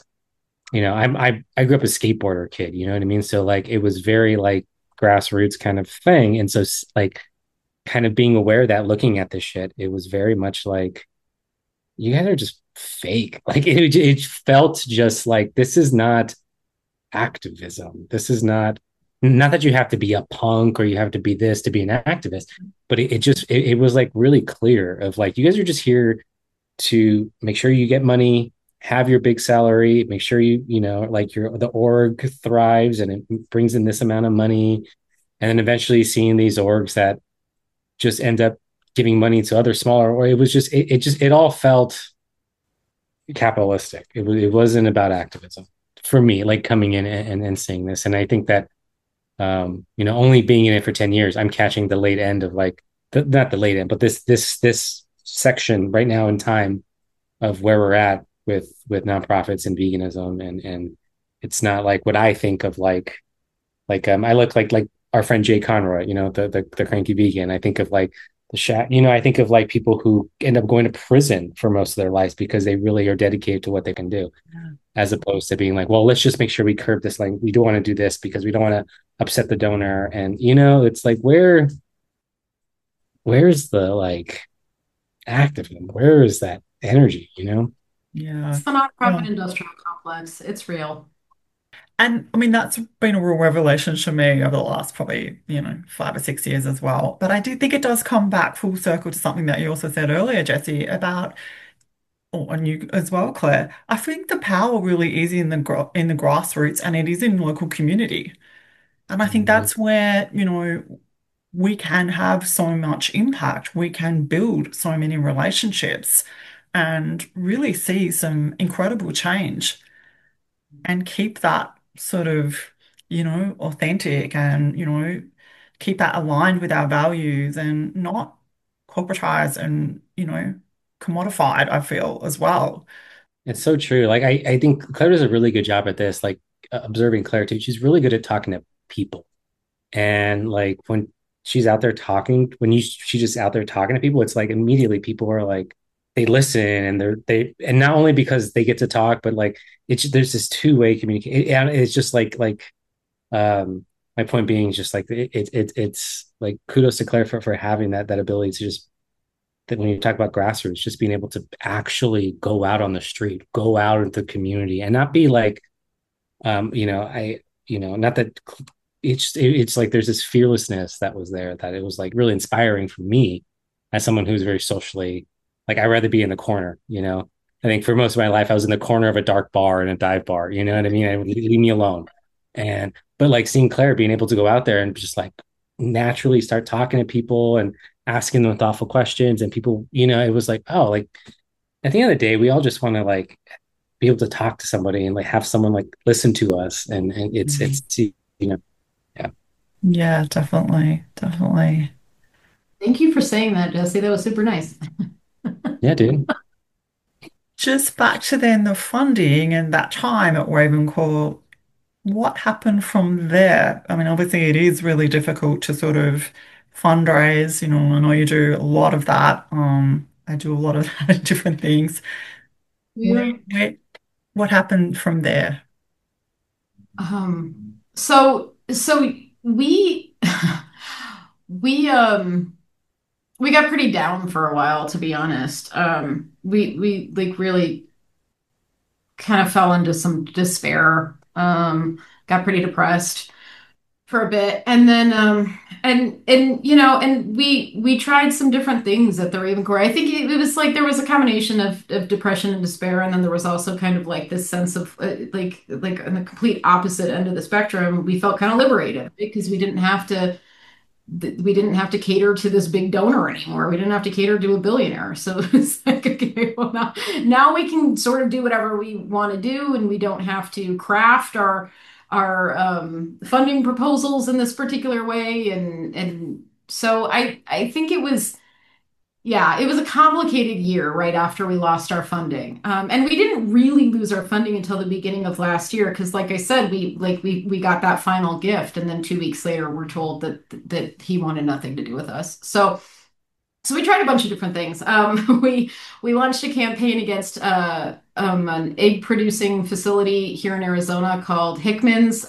I grew up a skateboarder kid, you know what I mean? So like, it was very like grassroots kind of thing. And so like, kind of being aware of that, looking at this shit, it was very much like, you guys are just fake. Like it felt just like, this is not activism. This is not that you have to be a punk or you have to be this to be an activist, but it was like really clear of like, you guys are just here to make sure you get money, have your big salary, make sure like the org thrives and it brings in this amount of money. And then eventually seeing these orgs that just end up giving money to other smaller, or it was just, it all felt capitalistic. It wasn't about activism for me, like coming in and seeing this. And I think that, only being in it for 10 years, I'm catching the late end of like, not the late end, but this section right now in time of where we're at with nonprofits and veganism. And it's not like what I think of I look like our friend Jay Conroy, the cranky vegan. I think of like the Shack, I think of like people who end up going to prison for most of their lives because they really are dedicated to what they can do, as opposed to being like, well, let's just make sure we curb this. Like, we don't want to do this because we don't want to upset the donor. And, it's like, where's the like activism? Where is that energy, Yeah. It's the nonprofit industrial complex. It's real. And I mean, that's been a real revelation to me over the last probably, 5 or 6 years as well. But I do think it does come back full circle to something that you also said earlier, Jesse, about, and you as well, Claire. I think the power really is in the grassroots, and it is in local community. And I think that's where, we can have so much impact. We can build so many relationships and really see some incredible change and keep that sort of, authentic and, keep that aligned with our values and not corporatized and, commodified, I feel as well. It's so true. Like, I think Claire does a really good job at this, like observing Claire too. She's really good at talking to people. And like when she's out there talking, she's just out there talking to people, it's like immediately people are like, they listen, and and not only because they get to talk, but like there's this two-way communication. It's just like My point being just like it's like kudos to Claire for having that ability to just, that when you talk about grassroots, just being able to actually go out on the street, go out into the community, and not be like, not that it's like there's this fearlessness that was there, that it was like really inspiring for me as someone who's very socially, like, I'd rather be in the corner. I think for most of my life I was in the corner of a dark bar and a dive bar. You know what I mean? I would leave me alone. But like seeing Claire being able to go out there and just like naturally start talking to people and asking them thoughtful questions, and people, it was like, oh, like at the end of the day, we all just want to like be able to talk to somebody and like have someone like listen to us. And yeah. Yeah, definitely. Definitely. Thank you for saying that, Jesse. That was super nice. Yeah, dude. Just back to then the funding and that time at Ravenclaw, what happened from there? I mean, obviously it is really difficult to sort of fundraise, I know you do a lot of that. I do a lot of different things. Yeah. What happened from there? So we we got pretty down for a while, to be honest. We like really kind of fell into some despair. Got pretty depressed for a bit, and then and we tried some different things at the Ravenclaw. I think it was like there was a combination of depression and despair, and then there was also kind of like this sense of like on the complete opposite end of the spectrum. We felt kind of liberated because we didn't have to cater to this big donor anymore. We didn't have to cater to a billionaire. So it's like, okay, well, now we can sort of do whatever we want to do, and we don't have to craft our funding proposals in this particular way. And so I think it was, yeah, it was a complicated year right after we lost our funding. And we didn't really lose our funding until the beginning of last year, because like I said, we got that final gift, and then 2 weeks later we're told that he wanted nothing to do with us. So we tried a bunch of different things. We launched a campaign against an egg producing facility here in Arizona called Hickman's.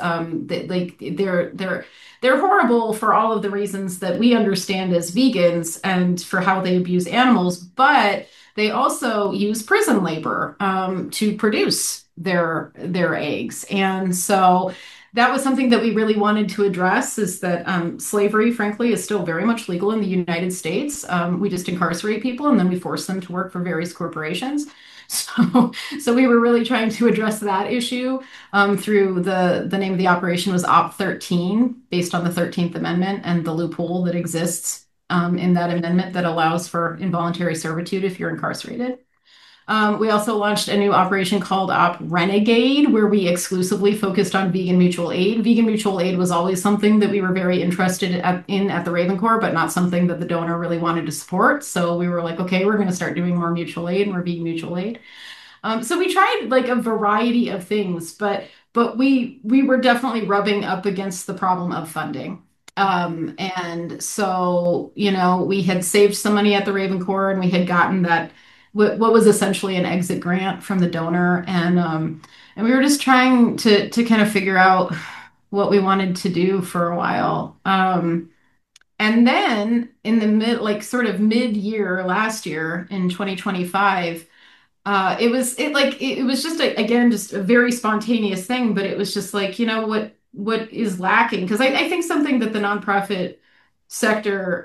They're horrible for all of the reasons that we understand as vegans and for how they abuse animals, but they also use prison labor to produce their eggs. And so that was something that we really wanted to address, is that slavery, frankly, is still very much legal in the United States. We just incarcerate people and then we force them to work for various corporations. So we were really trying to address that issue through the name of the operation was Op 13, based on the 13th Amendment and the loophole that exists in that amendment that allows for involuntary servitude if you're incarcerated. We also launched a new operation called Op Renegade, where we exclusively focused on vegan mutual aid. Vegan mutual aid was always something that we were very interested in at the Ravenclaw, but not something that the donor really wanted to support. So we were like, okay, we're going to start doing more mutual aid, and we're vegan mutual aid. So we tried like a variety of things, but we were definitely rubbing up against the problem of funding. And so, we had saved some money at the Ravenclaw, and we had gotten that what was essentially an exit grant from the donor, and we were just trying to kind of figure out what we wanted to do for a while. And then in the mid-year last year in 2025, it was just again just a very spontaneous thing, but it was just like, what is lacking? Because I think something that the nonprofit sector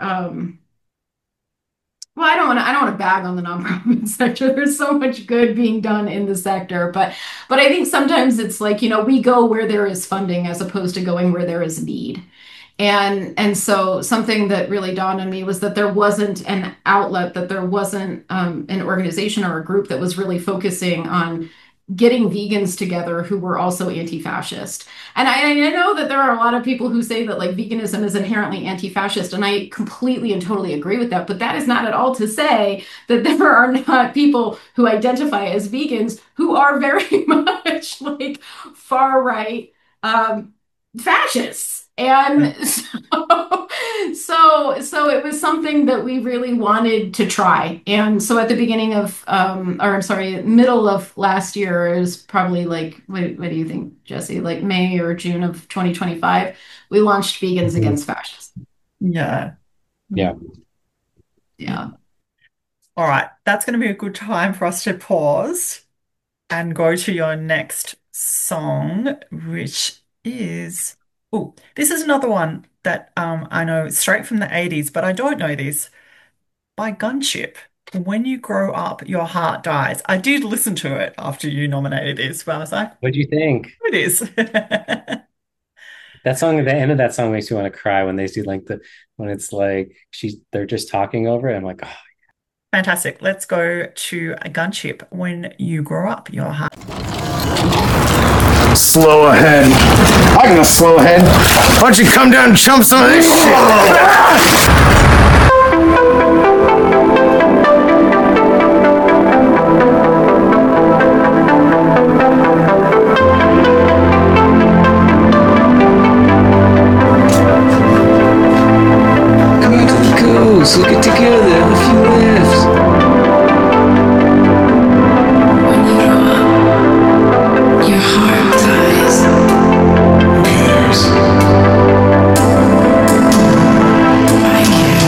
well, I don't want to bag on the nonprofit sector. There's so much good being done in the sector, but I think sometimes it's like, we go where there is funding as opposed to going where there is need. And so something that really dawned on me was that there wasn't an outlet, that there wasn't an organization or a group that was really focusing on getting vegans together who were also anti-fascist. And I know that there are a lot of people who say that like veganism is inherently anti-fascist, and I completely and totally agree with that. But that is not at all to say that there are not people who identify as vegans who are very much like far right, fascists. And so it was something that we really wanted to try. And so at the beginning of, middle of last year, it was probably like, what do you think, Jesse? Like May or June of 2025, we launched Vegans Against Fascism. Yeah. Yeah. All right. That's going to be a good time for us to pause and go to your next song, which is, this is another one that I know straight from the 80s, but I don't know this, by Gunship. When you grow up, your heart dies. I did listen to it after you nominated this, but I was like, what do you think? It is. That song, the end of that song makes you want to cry when they see when it's like they're just talking over it. I'm like, oh. Fantastic. Let's go to a Gunship. When you grow up, your heart. Slow ahead. I can go slow ahead. Why don't you come down and chump some of this shit? Look it together, have a few laughs. When you grow up, your heart dies. Who cares? I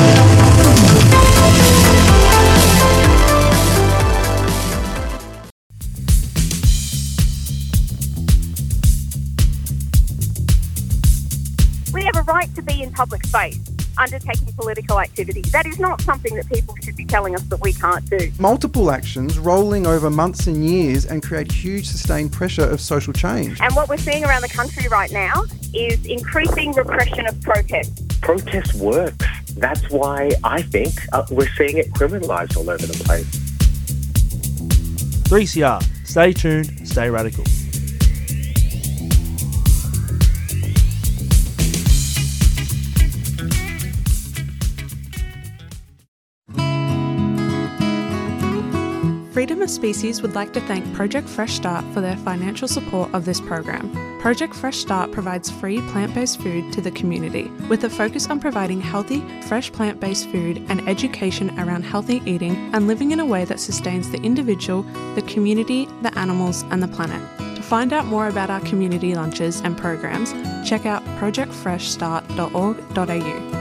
care. We have a right to be in public space, undertaking political activity. That is not something that people should be telling us that we can't do. Multiple actions rolling over months and years and create huge sustained pressure of social change. And what we're seeing around the country right now is increasing repression of protest. Protest works. That's why I think we're seeing it criminalised all over the place. 3CR. Stay tuned, stay radical. Freedom of Species would like to thank Project Fresh Start for their financial support of this program. Project Fresh Start provides free plant-based food to the community, with a focus on providing healthy, fresh plant-based food and education around healthy eating and living in a way that sustains the individual, the community, the animals, and the planet. To find out more about our community lunches and programs, check out projectfreshstart.org.au.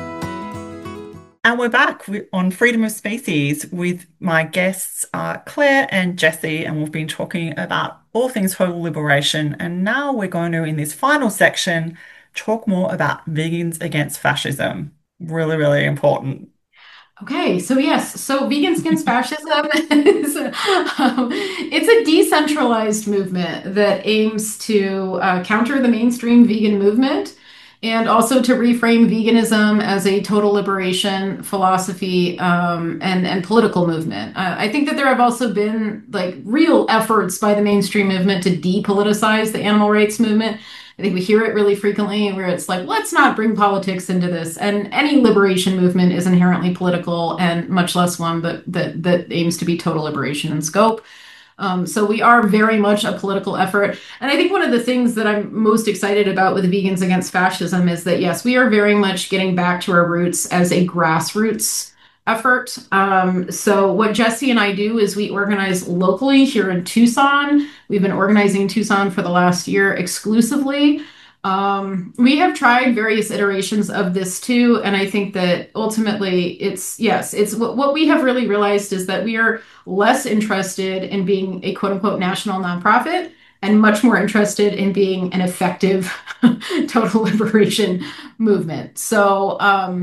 And we're back on Freedom of Species with my guests, Claire and Jesse, and we've been talking about all things total liberation. And now we're going to, in this final section, talk more about Vegans Against Fascism. Really, really important. Okay, so yes, so Vegans Against Fascism is it's a decentralized movement that aims to counter the mainstream vegan movement, and also to reframe veganism as a total liberation philosophy and political movement. I think that there have also been real efforts by the mainstream movement to depoliticize the animal rights movement. I think we hear it really frequently where it's like, let's not bring politics into this. And any liberation movement is inherently political, and much less one that aims to be total liberation in scope. So we are very much a political effort. And I think one of the things that I'm most excited about with Vegans Against Fascism is that, yes, we are very much getting back to our roots as a grassroots effort. So what Jesse and I do is we organize locally here in Tucson. We've been organizing in Tucson for the last year exclusively. We have tried various iterations of this too, and I think that ultimately it's what we have really realized is that we are less interested in being a quote unquote national nonprofit and much more interested in being an effective total liberation movement. So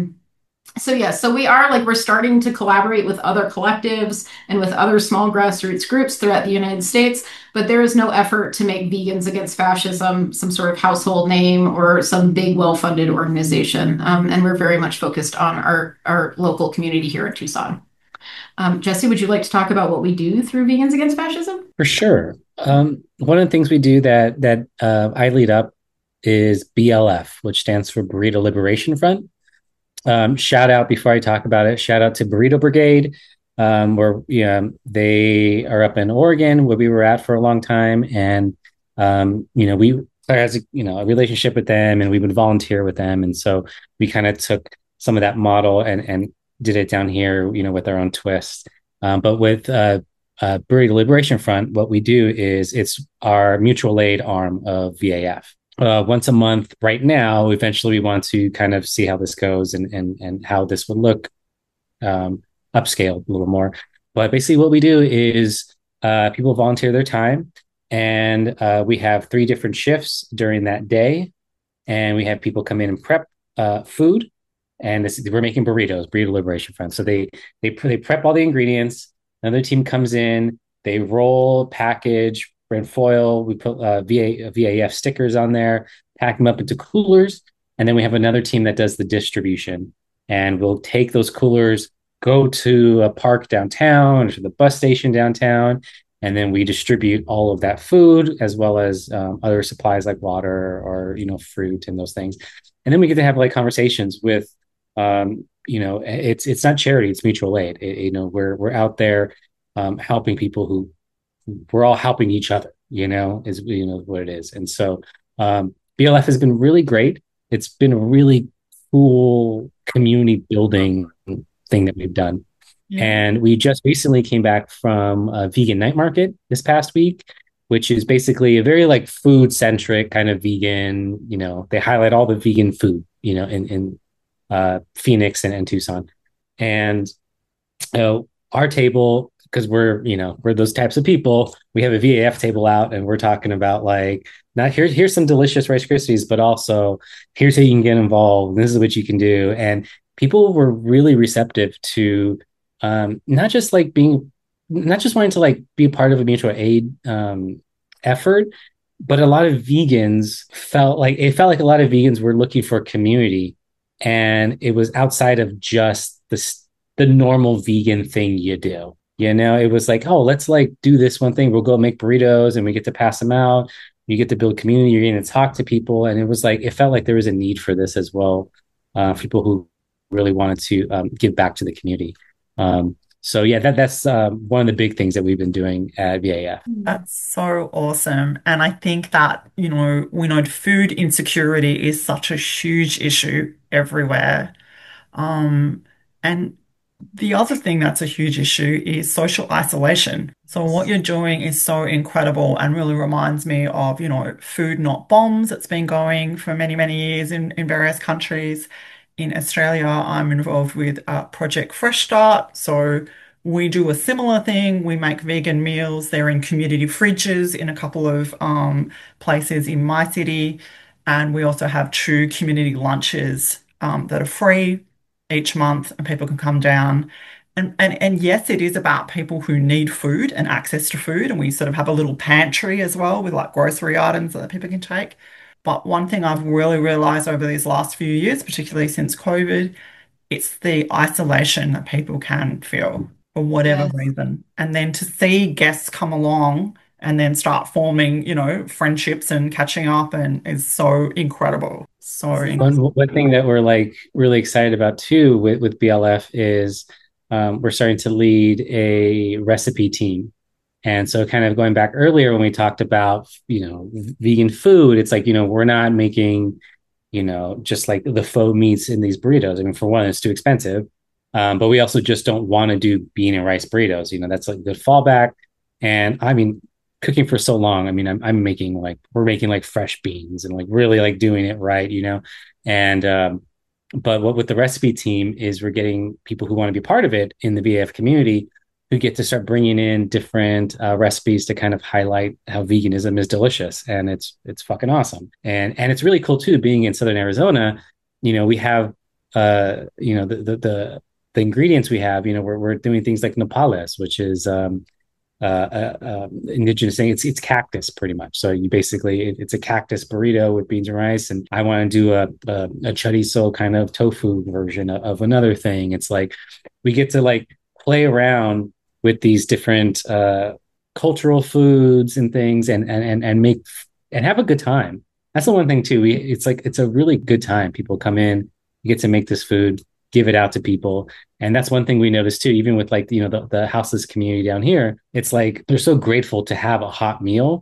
we are we're starting to collaborate with other collectives and with other small grassroots groups throughout the United States, but there is no effort to make Vegans Against Fascism some sort of household name or some big, well-funded organization. And we're very much focused on our local community here in Tucson. Jesse, would you like to talk about what we do through Vegans Against Fascism? For sure. One of the things we do that I lead up is BLF, which stands for Burrito Liberation Front. Shout out, before I talk about it, shout out to Burrito Brigade, where they are up in Oregon, where we were at for a long time. And, we has a relationship with them, and we would volunteer with them. And so we kind of took some of that model and did it down here, with our own twist. But with Burrito Liberation Front, what we do is it's our mutual aid arm of VAF. Once a month right now. Eventually, we want to kind of see how this goes and how this would look upscaled a little more. But basically, what we do is people volunteer their time, and we have 3 different shifts during that day, and we have people come in and prep food. And we're making Burrito Liberation Front. So they prep all the ingredients. Another team comes in, they roll, package, red foil. We put VAF stickers on there, pack them up into coolers, and then we have another team that does the distribution. And we'll take those coolers, go to a park downtown or to the bus station downtown, and then we distribute all of that food as well as other supplies like water or fruit and those things. And then we get to have like conversations with it's not charity, it's mutual aid. We're out there helping people who we're all helping each other, is what it is. And so BLF has been really great. It's been a really cool community building thing that we've done. Yeah. And we just recently came back from a vegan night market this past week, which is basically a very like food centric kind of vegan, they highlight all the vegan food, in Phoenix and Tucson. And our table, because we're those types of people, we have a VAF table out and we're talking about like, not here's some delicious Rice Krispies, but also here's how you can get involved. This is what you can do. And people were really receptive to not just wanting to like be part of a mutual aid effort, but a lot of vegans felt like a lot of vegans were looking for community, and it was outside of just the normal vegan thing you do. It was like, oh, let's like do this one thing. We'll go make burritos and we get to pass them out. You get to build community. You're getting to talk to people. And it was like, it felt like there was a need for this as well. People who really wanted to give back to the community. So yeah, that's one of the big things that we've been doing at VAF. That's so awesome. And I think that, we know food insecurity is such a huge issue everywhere. And the other thing that's a huge issue is social isolation. So what you're doing is so incredible and really reminds me of, Food Not Bombs. It's been going for many, many years in various countries. In Australia, I'm involved with Project Fresh Start. So we do a similar thing. We make vegan meals. They're in community fridges in a couple of places in my city. And we also have 2 community lunches that are free each month, and people can come down. And yes, it is about people who need food and access to food. And we sort of have a little pantry as well with like grocery items that people can take. But one thing I've really realized over these last few years, particularly since COVID, it's the isolation that people can feel for whatever reason. And then to see guests come along and then start forming, friendships and catching up and is so incredible. So one thing that we're like really excited about too with BLF is we're starting to lead a recipe team. And so kind of going back earlier when we talked about, vegan food, it's like, we're not making, just like the faux meats in these burritos. I mean, for one, it's too expensive. But we also just don't want to do bean and rice burritos. That's like the fallback. And I mean, cooking for so long, I mean, we're making like fresh beans and like really like doing it right, and but what with the recipe team is we're getting people who want to be part of it in the VAF community who get to start bringing in different recipes to kind of highlight how veganism is delicious, and it's fucking awesome. And it's really cool too, being in Southern Arizona. We have the ingredients we have. We're doing things like nopales, which is indigenous thing. It's cactus pretty much. So you basically it's a cactus burrito with beans and rice. And I want to do a chorizo kind of tofu version of another thing. It's like we get to like play around with these different cultural foods and things and make and have a good time. That's the one thing too. It's a really good time. People come in, you get to make this food, give it out to people. And that's one thing we noticed too, even with like, the houseless community down here, it's like, they're so grateful to have a hot meal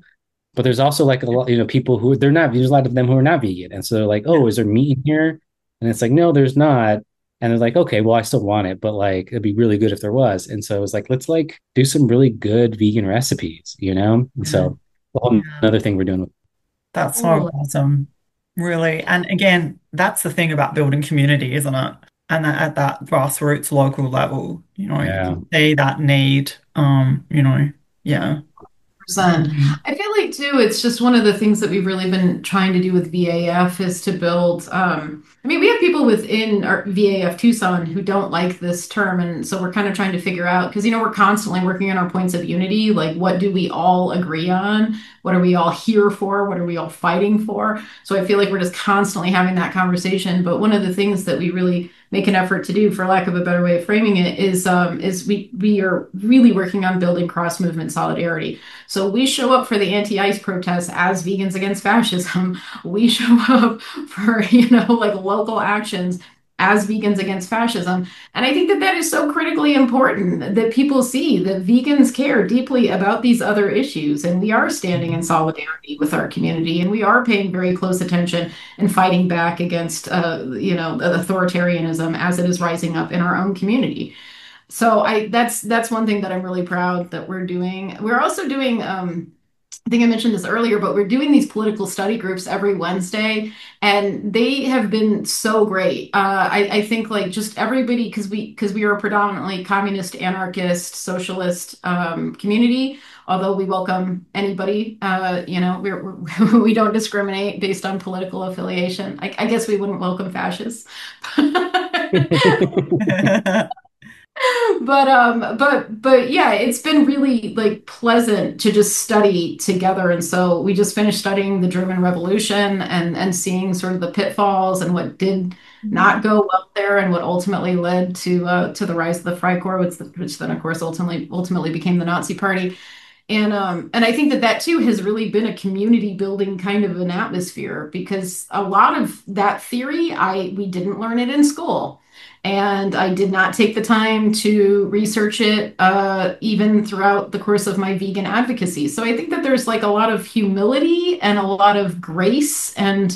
but there's also like a lot, people who they're not, there's a lot of them who are not vegan. And so they're like, oh, is there meat in here? And it's like, no, there's not. And they're like, okay, well, I still want it, but like, it'd be really good if there was. And so it was like, let's like do some really good vegan recipes, And so a whole another thing we're doing. That's so awesome. Really. And again, that's the thing about building community, isn't it? And at that grassroots local level, you can see that need, yeah. 100%. I feel like too, it's just one of the things that we've really been trying to do with VAF is to build. We have people within our VAF Tucson who don't like this term, and so we're kind of trying to figure out because we're constantly working on our points of unity. Like, what do we all agree on? What are we all here for? What are we all fighting for? So I feel like we're just constantly having that conversation. But one of the things that we really make an effort to do, for lack of a better way of framing it, is we are really working on building cross-movement solidarity. So we show up for the anti-ICE protests as Vegans Against Fascism. We show up for, like local actions as Vegans Against Fascism. And I think that that is so critically important that people see that vegans care deeply about these other issues. And we are standing in solidarity with our community, and we are paying very close attention and fighting back against, authoritarianism as it is rising up in our own community. So that's one thing that I'm really proud that we're doing. We're also doing, I think I mentioned this earlier, but we're doing these political study groups every Wednesday, and they have been so great. I think like just everybody, because we are a predominantly communist, anarchist, socialist community. Although we welcome anybody, we don't discriminate based on political affiliation. I guess we wouldn't welcome fascists. But yeah, it's been really like pleasant to just study together. And so we just finished studying the German Revolution and seeing sort of the pitfalls and what did not go well there and what ultimately led to the rise of the Freikorps, which then of course ultimately became the Nazi Party. And I think that too has really been a community building kind of an atmosphere, because a lot of that theory we didn't learn it in school. And I did not take the time to research it even throughout the course of my vegan advocacy. So I think that there's like a lot of humility and a lot of grace and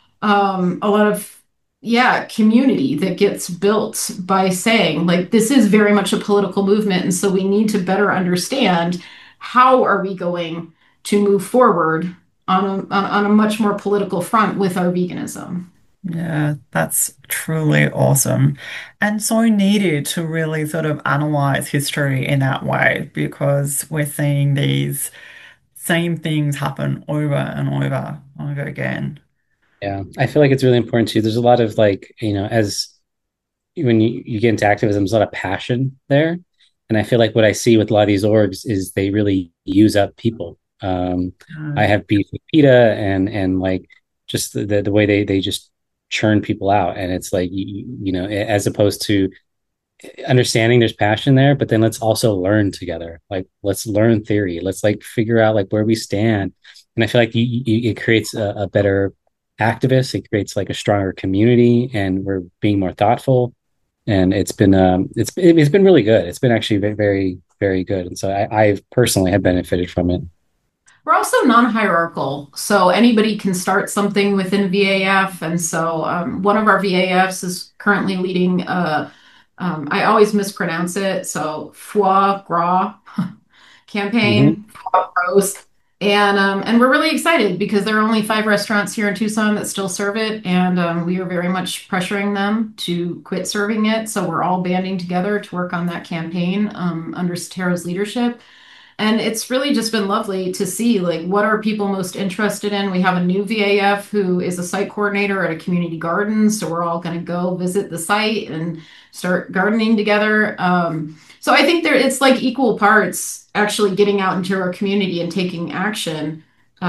a lot of community that gets built by saying like this is very much a political movement, and so we need to better understand how are we going to move forward on a much more political front with our veganism. Yeah, that's truly awesome. And so needed to really sort of analyze history in that way, because we're seeing these same things happen over and over again. Yeah, I feel like it's really important too. There's a lot of like, as when you get into activism, there's a lot of passion there. And I feel like what I see with a lot of these orgs is they really use up people. I have beef with PETA and like just the way they just churn people out, and it's like as opposed to understanding there's passion there, but then let's also learn together. Like let's learn theory, let's like figure out like where we stand. And I feel like it creates a better activist, it creates like a stronger community, and we're being more thoughtful, and it's been really good. It's been actually very, very, very good, and so I personally have benefited from it. We're also non-hierarchical, so anybody can start something within VAF. And so one of our VAFs is currently leading, I always mispronounce it, so Foie Gras campaign, Foie Gras. And we're really excited because there are only 5 restaurants here in Tucson that still serve it, and we are very much pressuring them to quit serving it. So we're all banding together to work on that campaign under Sotero's leadership. And it's really just been lovely to see like what are people most interested in. We have a new VAF who is a site coordinator at a community garden, so we're all going to go visit the site and start gardening together. So I think it's like equal parts actually getting out into our community and taking action,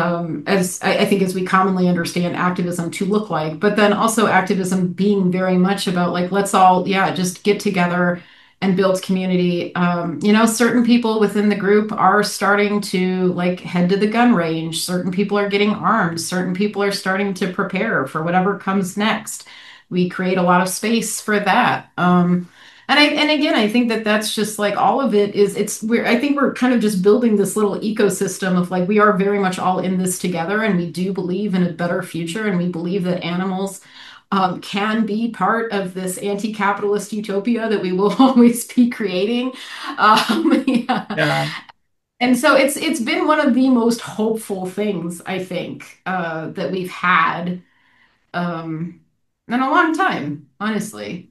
as I think as we commonly understand activism to look like, but then also activism being very much about like let's all just get together and builds community. Certain people within the group are starting to like head to the gun range. Certain people are getting armed. Certain people are starting to prepare for whatever comes next. We create a lot of space for that. And again, I think that that's just like all of it is I think we're kind of just building this little ecosystem of like we are very much all in this together, and we do believe in a better future, and we believe that animals can be part of this anti-capitalist utopia that we will always be creating. Yeah. Yeah. And so it's been one of the most hopeful things I think that we've had um, in a long time, honestly.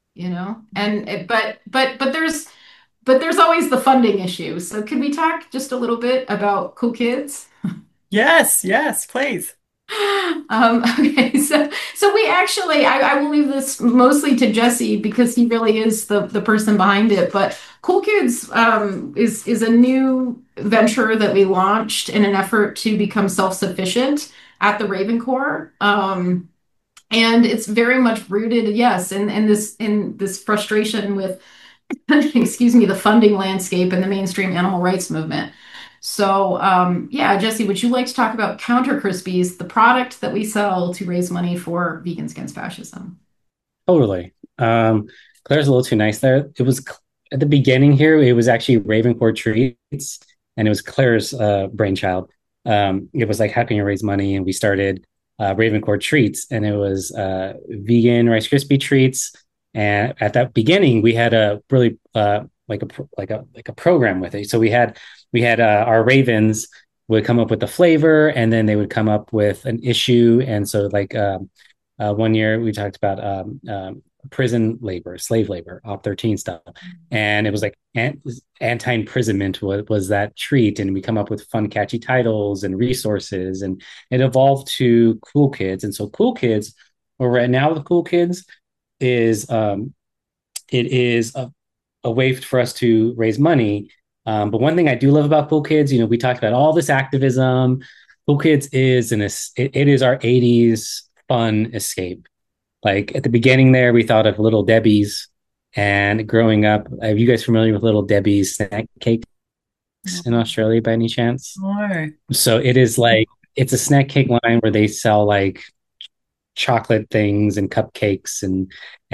But there's always the funding issue. So could we talk just a little bit about Cool Kids? Yes, please. Okay, so we actually, I will leave this mostly to Jesse because he really is the person behind it. But Cool Kids is a new venture that we launched in an effort to become self-sufficient at the Raven Corps. And it's very much rooted, yes, in this frustration with, excuse me, the funding landscape and the mainstream animal rights movement. So, yeah, Jesse, would you like to talk about Counter Krispies, the product that we sell to raise money for Vegans Against Fascism? Totally. Claire's a little too nice there. It was at the beginning here, it was actually Raven Corps Treats, and it was Claire's brainchild. It was like, how can you raise money? And we started Raven Corps Treats, and it was vegan Rice Krispie treats. And at that beginning, we had a really like a program with it. So we had our Ravens would come up with the flavor, and then they would come up with an issue. And so like one year we talked about prison labor, slave labor, Op 13 stuff. And it was like anti-imprisonment was that treat. And we come up with fun, catchy titles and resources, and it evolved to Cool Kids. And so Cool Kids, or right now the Cool Kids is it is a way for us to raise money. But one thing I do love about Cool Kids, we talked about all this activism. Cool Kids is it is our 80s fun escape. Like at the beginning there, we thought of Little Debbie's, and growing up, are you guys familiar with Little Debbie's snack cakes in Australia by any chance? No. So it is like, it's a snack cake line where they sell like chocolate things and cupcakes and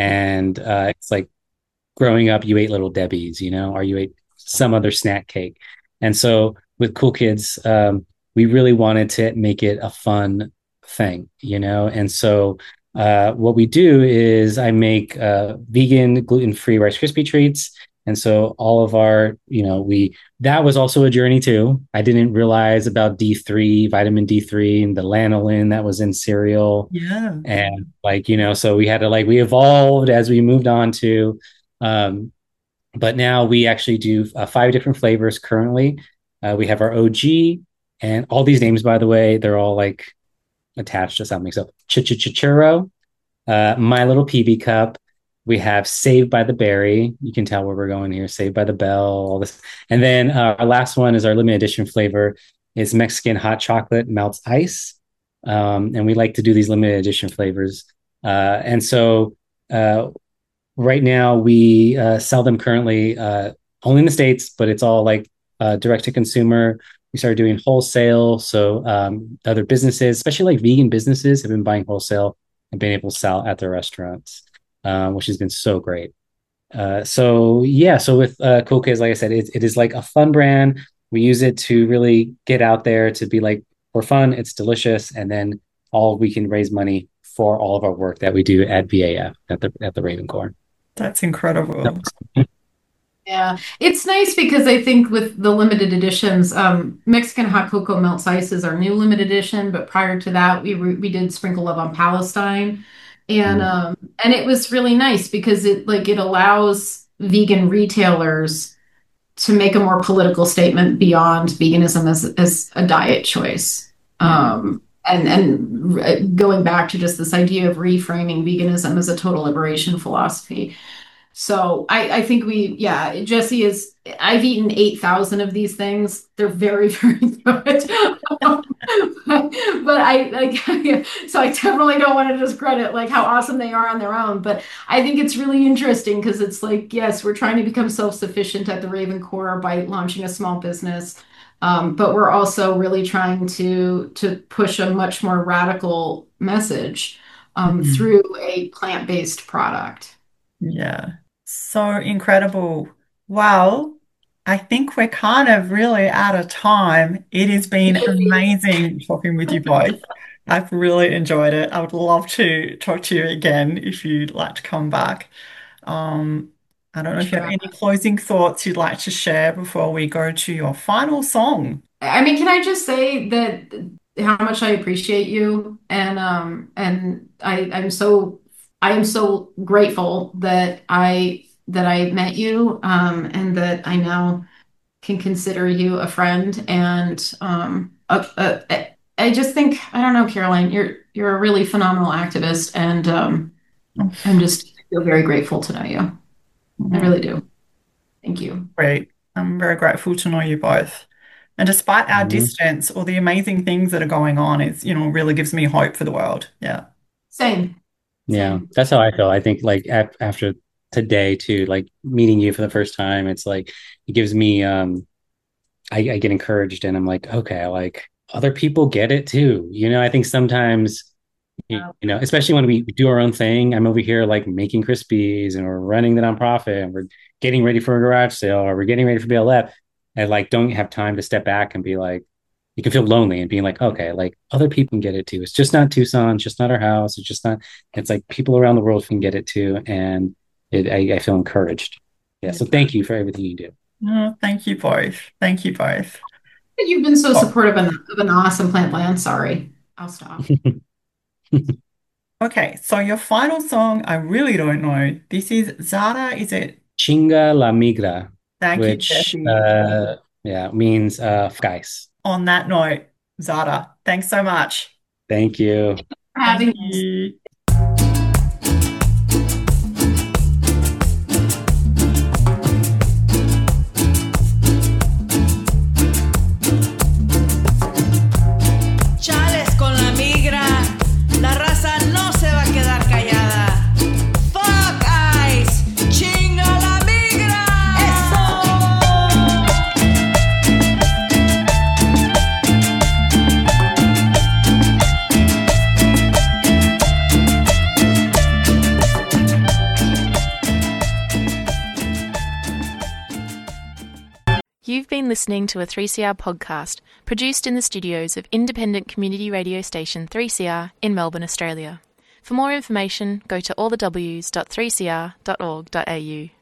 it's like growing up, you ate Little Debbie's, or you ate some other snack cake. And so with Cool Kids, we really wanted to make it a fun thing, and so what we do is I make vegan, gluten-free Rice Krispie treats. And so all of our, that was also a journey too. I didn't realize about D3, vitamin D3, and the lanolin that was in cereal. Yeah. And so we had to we evolved as we moved on to, but now we actually do 5 different flavors currently. We have our OG, and all these names, by the way, they're all attached to something. So Churro, My Little PB Cup. We have Saved by the Berry. You can tell where we're going here. Saved by the Bell, all this. And then our last one is our limited edition flavor is Mexican hot chocolate melts ice. And we like to do these limited edition flavors. And so right now we sell them currently only in the States, but it's all direct to consumer. We started doing wholesale. So other businesses, especially vegan businesses, have been buying wholesale and being able to sell at their restaurants, which has been so great. So with Cool Kids, like I said, it is like a fun brand. We use it to really get out there to be for fun. It's delicious. And then we can raise money for all of our work that we do at VAF, at the Raven Corps. That's incredible. Yeah, it's nice because I think with the limited editions, Mexican hot cocoa melts ice is our new limited edition. But prior to that, we did Sprinkle Love on Palestine, and it was really nice because it allows vegan retailers to make a more political statement beyond veganism as a diet choice. And going back to just this idea of reframing veganism as a total liberation philosophy. So I think Jesse I've eaten 8,000 of these things. They're very, very good. But so I definitely don't want to discredit how awesome they are on their own. But I think it's really interesting because it's yes, we're trying to become self-sufficient at the Raven Corps by launching a small business. But we're also really trying to push a much more radical message through a plant-based product. Yeah. So incredible. Well, I think we're kind of really out of time. It has been amazing talking with you both. I've really enjoyed it. I would love to talk to you again if you'd like to come back. I don't know if you have any closing thoughts you'd like to share before we go to your final song. I mean, can I just say that how much I appreciate you, and I am so grateful that I met you, and that I now can consider you a friend. And I just think, I don't know, Caroline, you're a really phenomenal activist, and I feel very grateful to know you. I really do. Thank you. Great. I'm very grateful to know you both. And despite our distance, all the amazing things that are going on is, really gives me hope for the world. Yeah. Same. Yeah, that's how I feel. I think like after today too, like meeting you for the first time, it's like it gives me I get encouraged, and I'm like, okay, like other people get it too. I think sometimes especially when we do our own thing, I'm over here like making Krispies, and we're running the nonprofit, and we're getting ready for a garage sale, or we're getting ready for BLF, and like don't have time to step back and be like, you can feel lonely and being like, okay, like other people can get it too. It's just not Tucson, it's just not our house. It's like people around the world can get it too. And I feel encouraged. Yeah. So thank you for everything you do. Oh, thank you both. Thank you both. You've been so supportive of an awesome plant land. Sorry, I'll stop. Okay, so your final song, I really don't know. This is Zara, is it? Chinga la migra. Thank which, you, Jesse. Means guys. On that note, Zara, thanks so much. Thank you. For having me. Chales con la migra, la raza no se va a quedar callada. Fuck ICE, chinga la migra. You've been listening to a 3CR podcast produced in the studios of independent community radio station 3CR in Melbourne, Australia. For more information, go to allthews.3cr.org.au.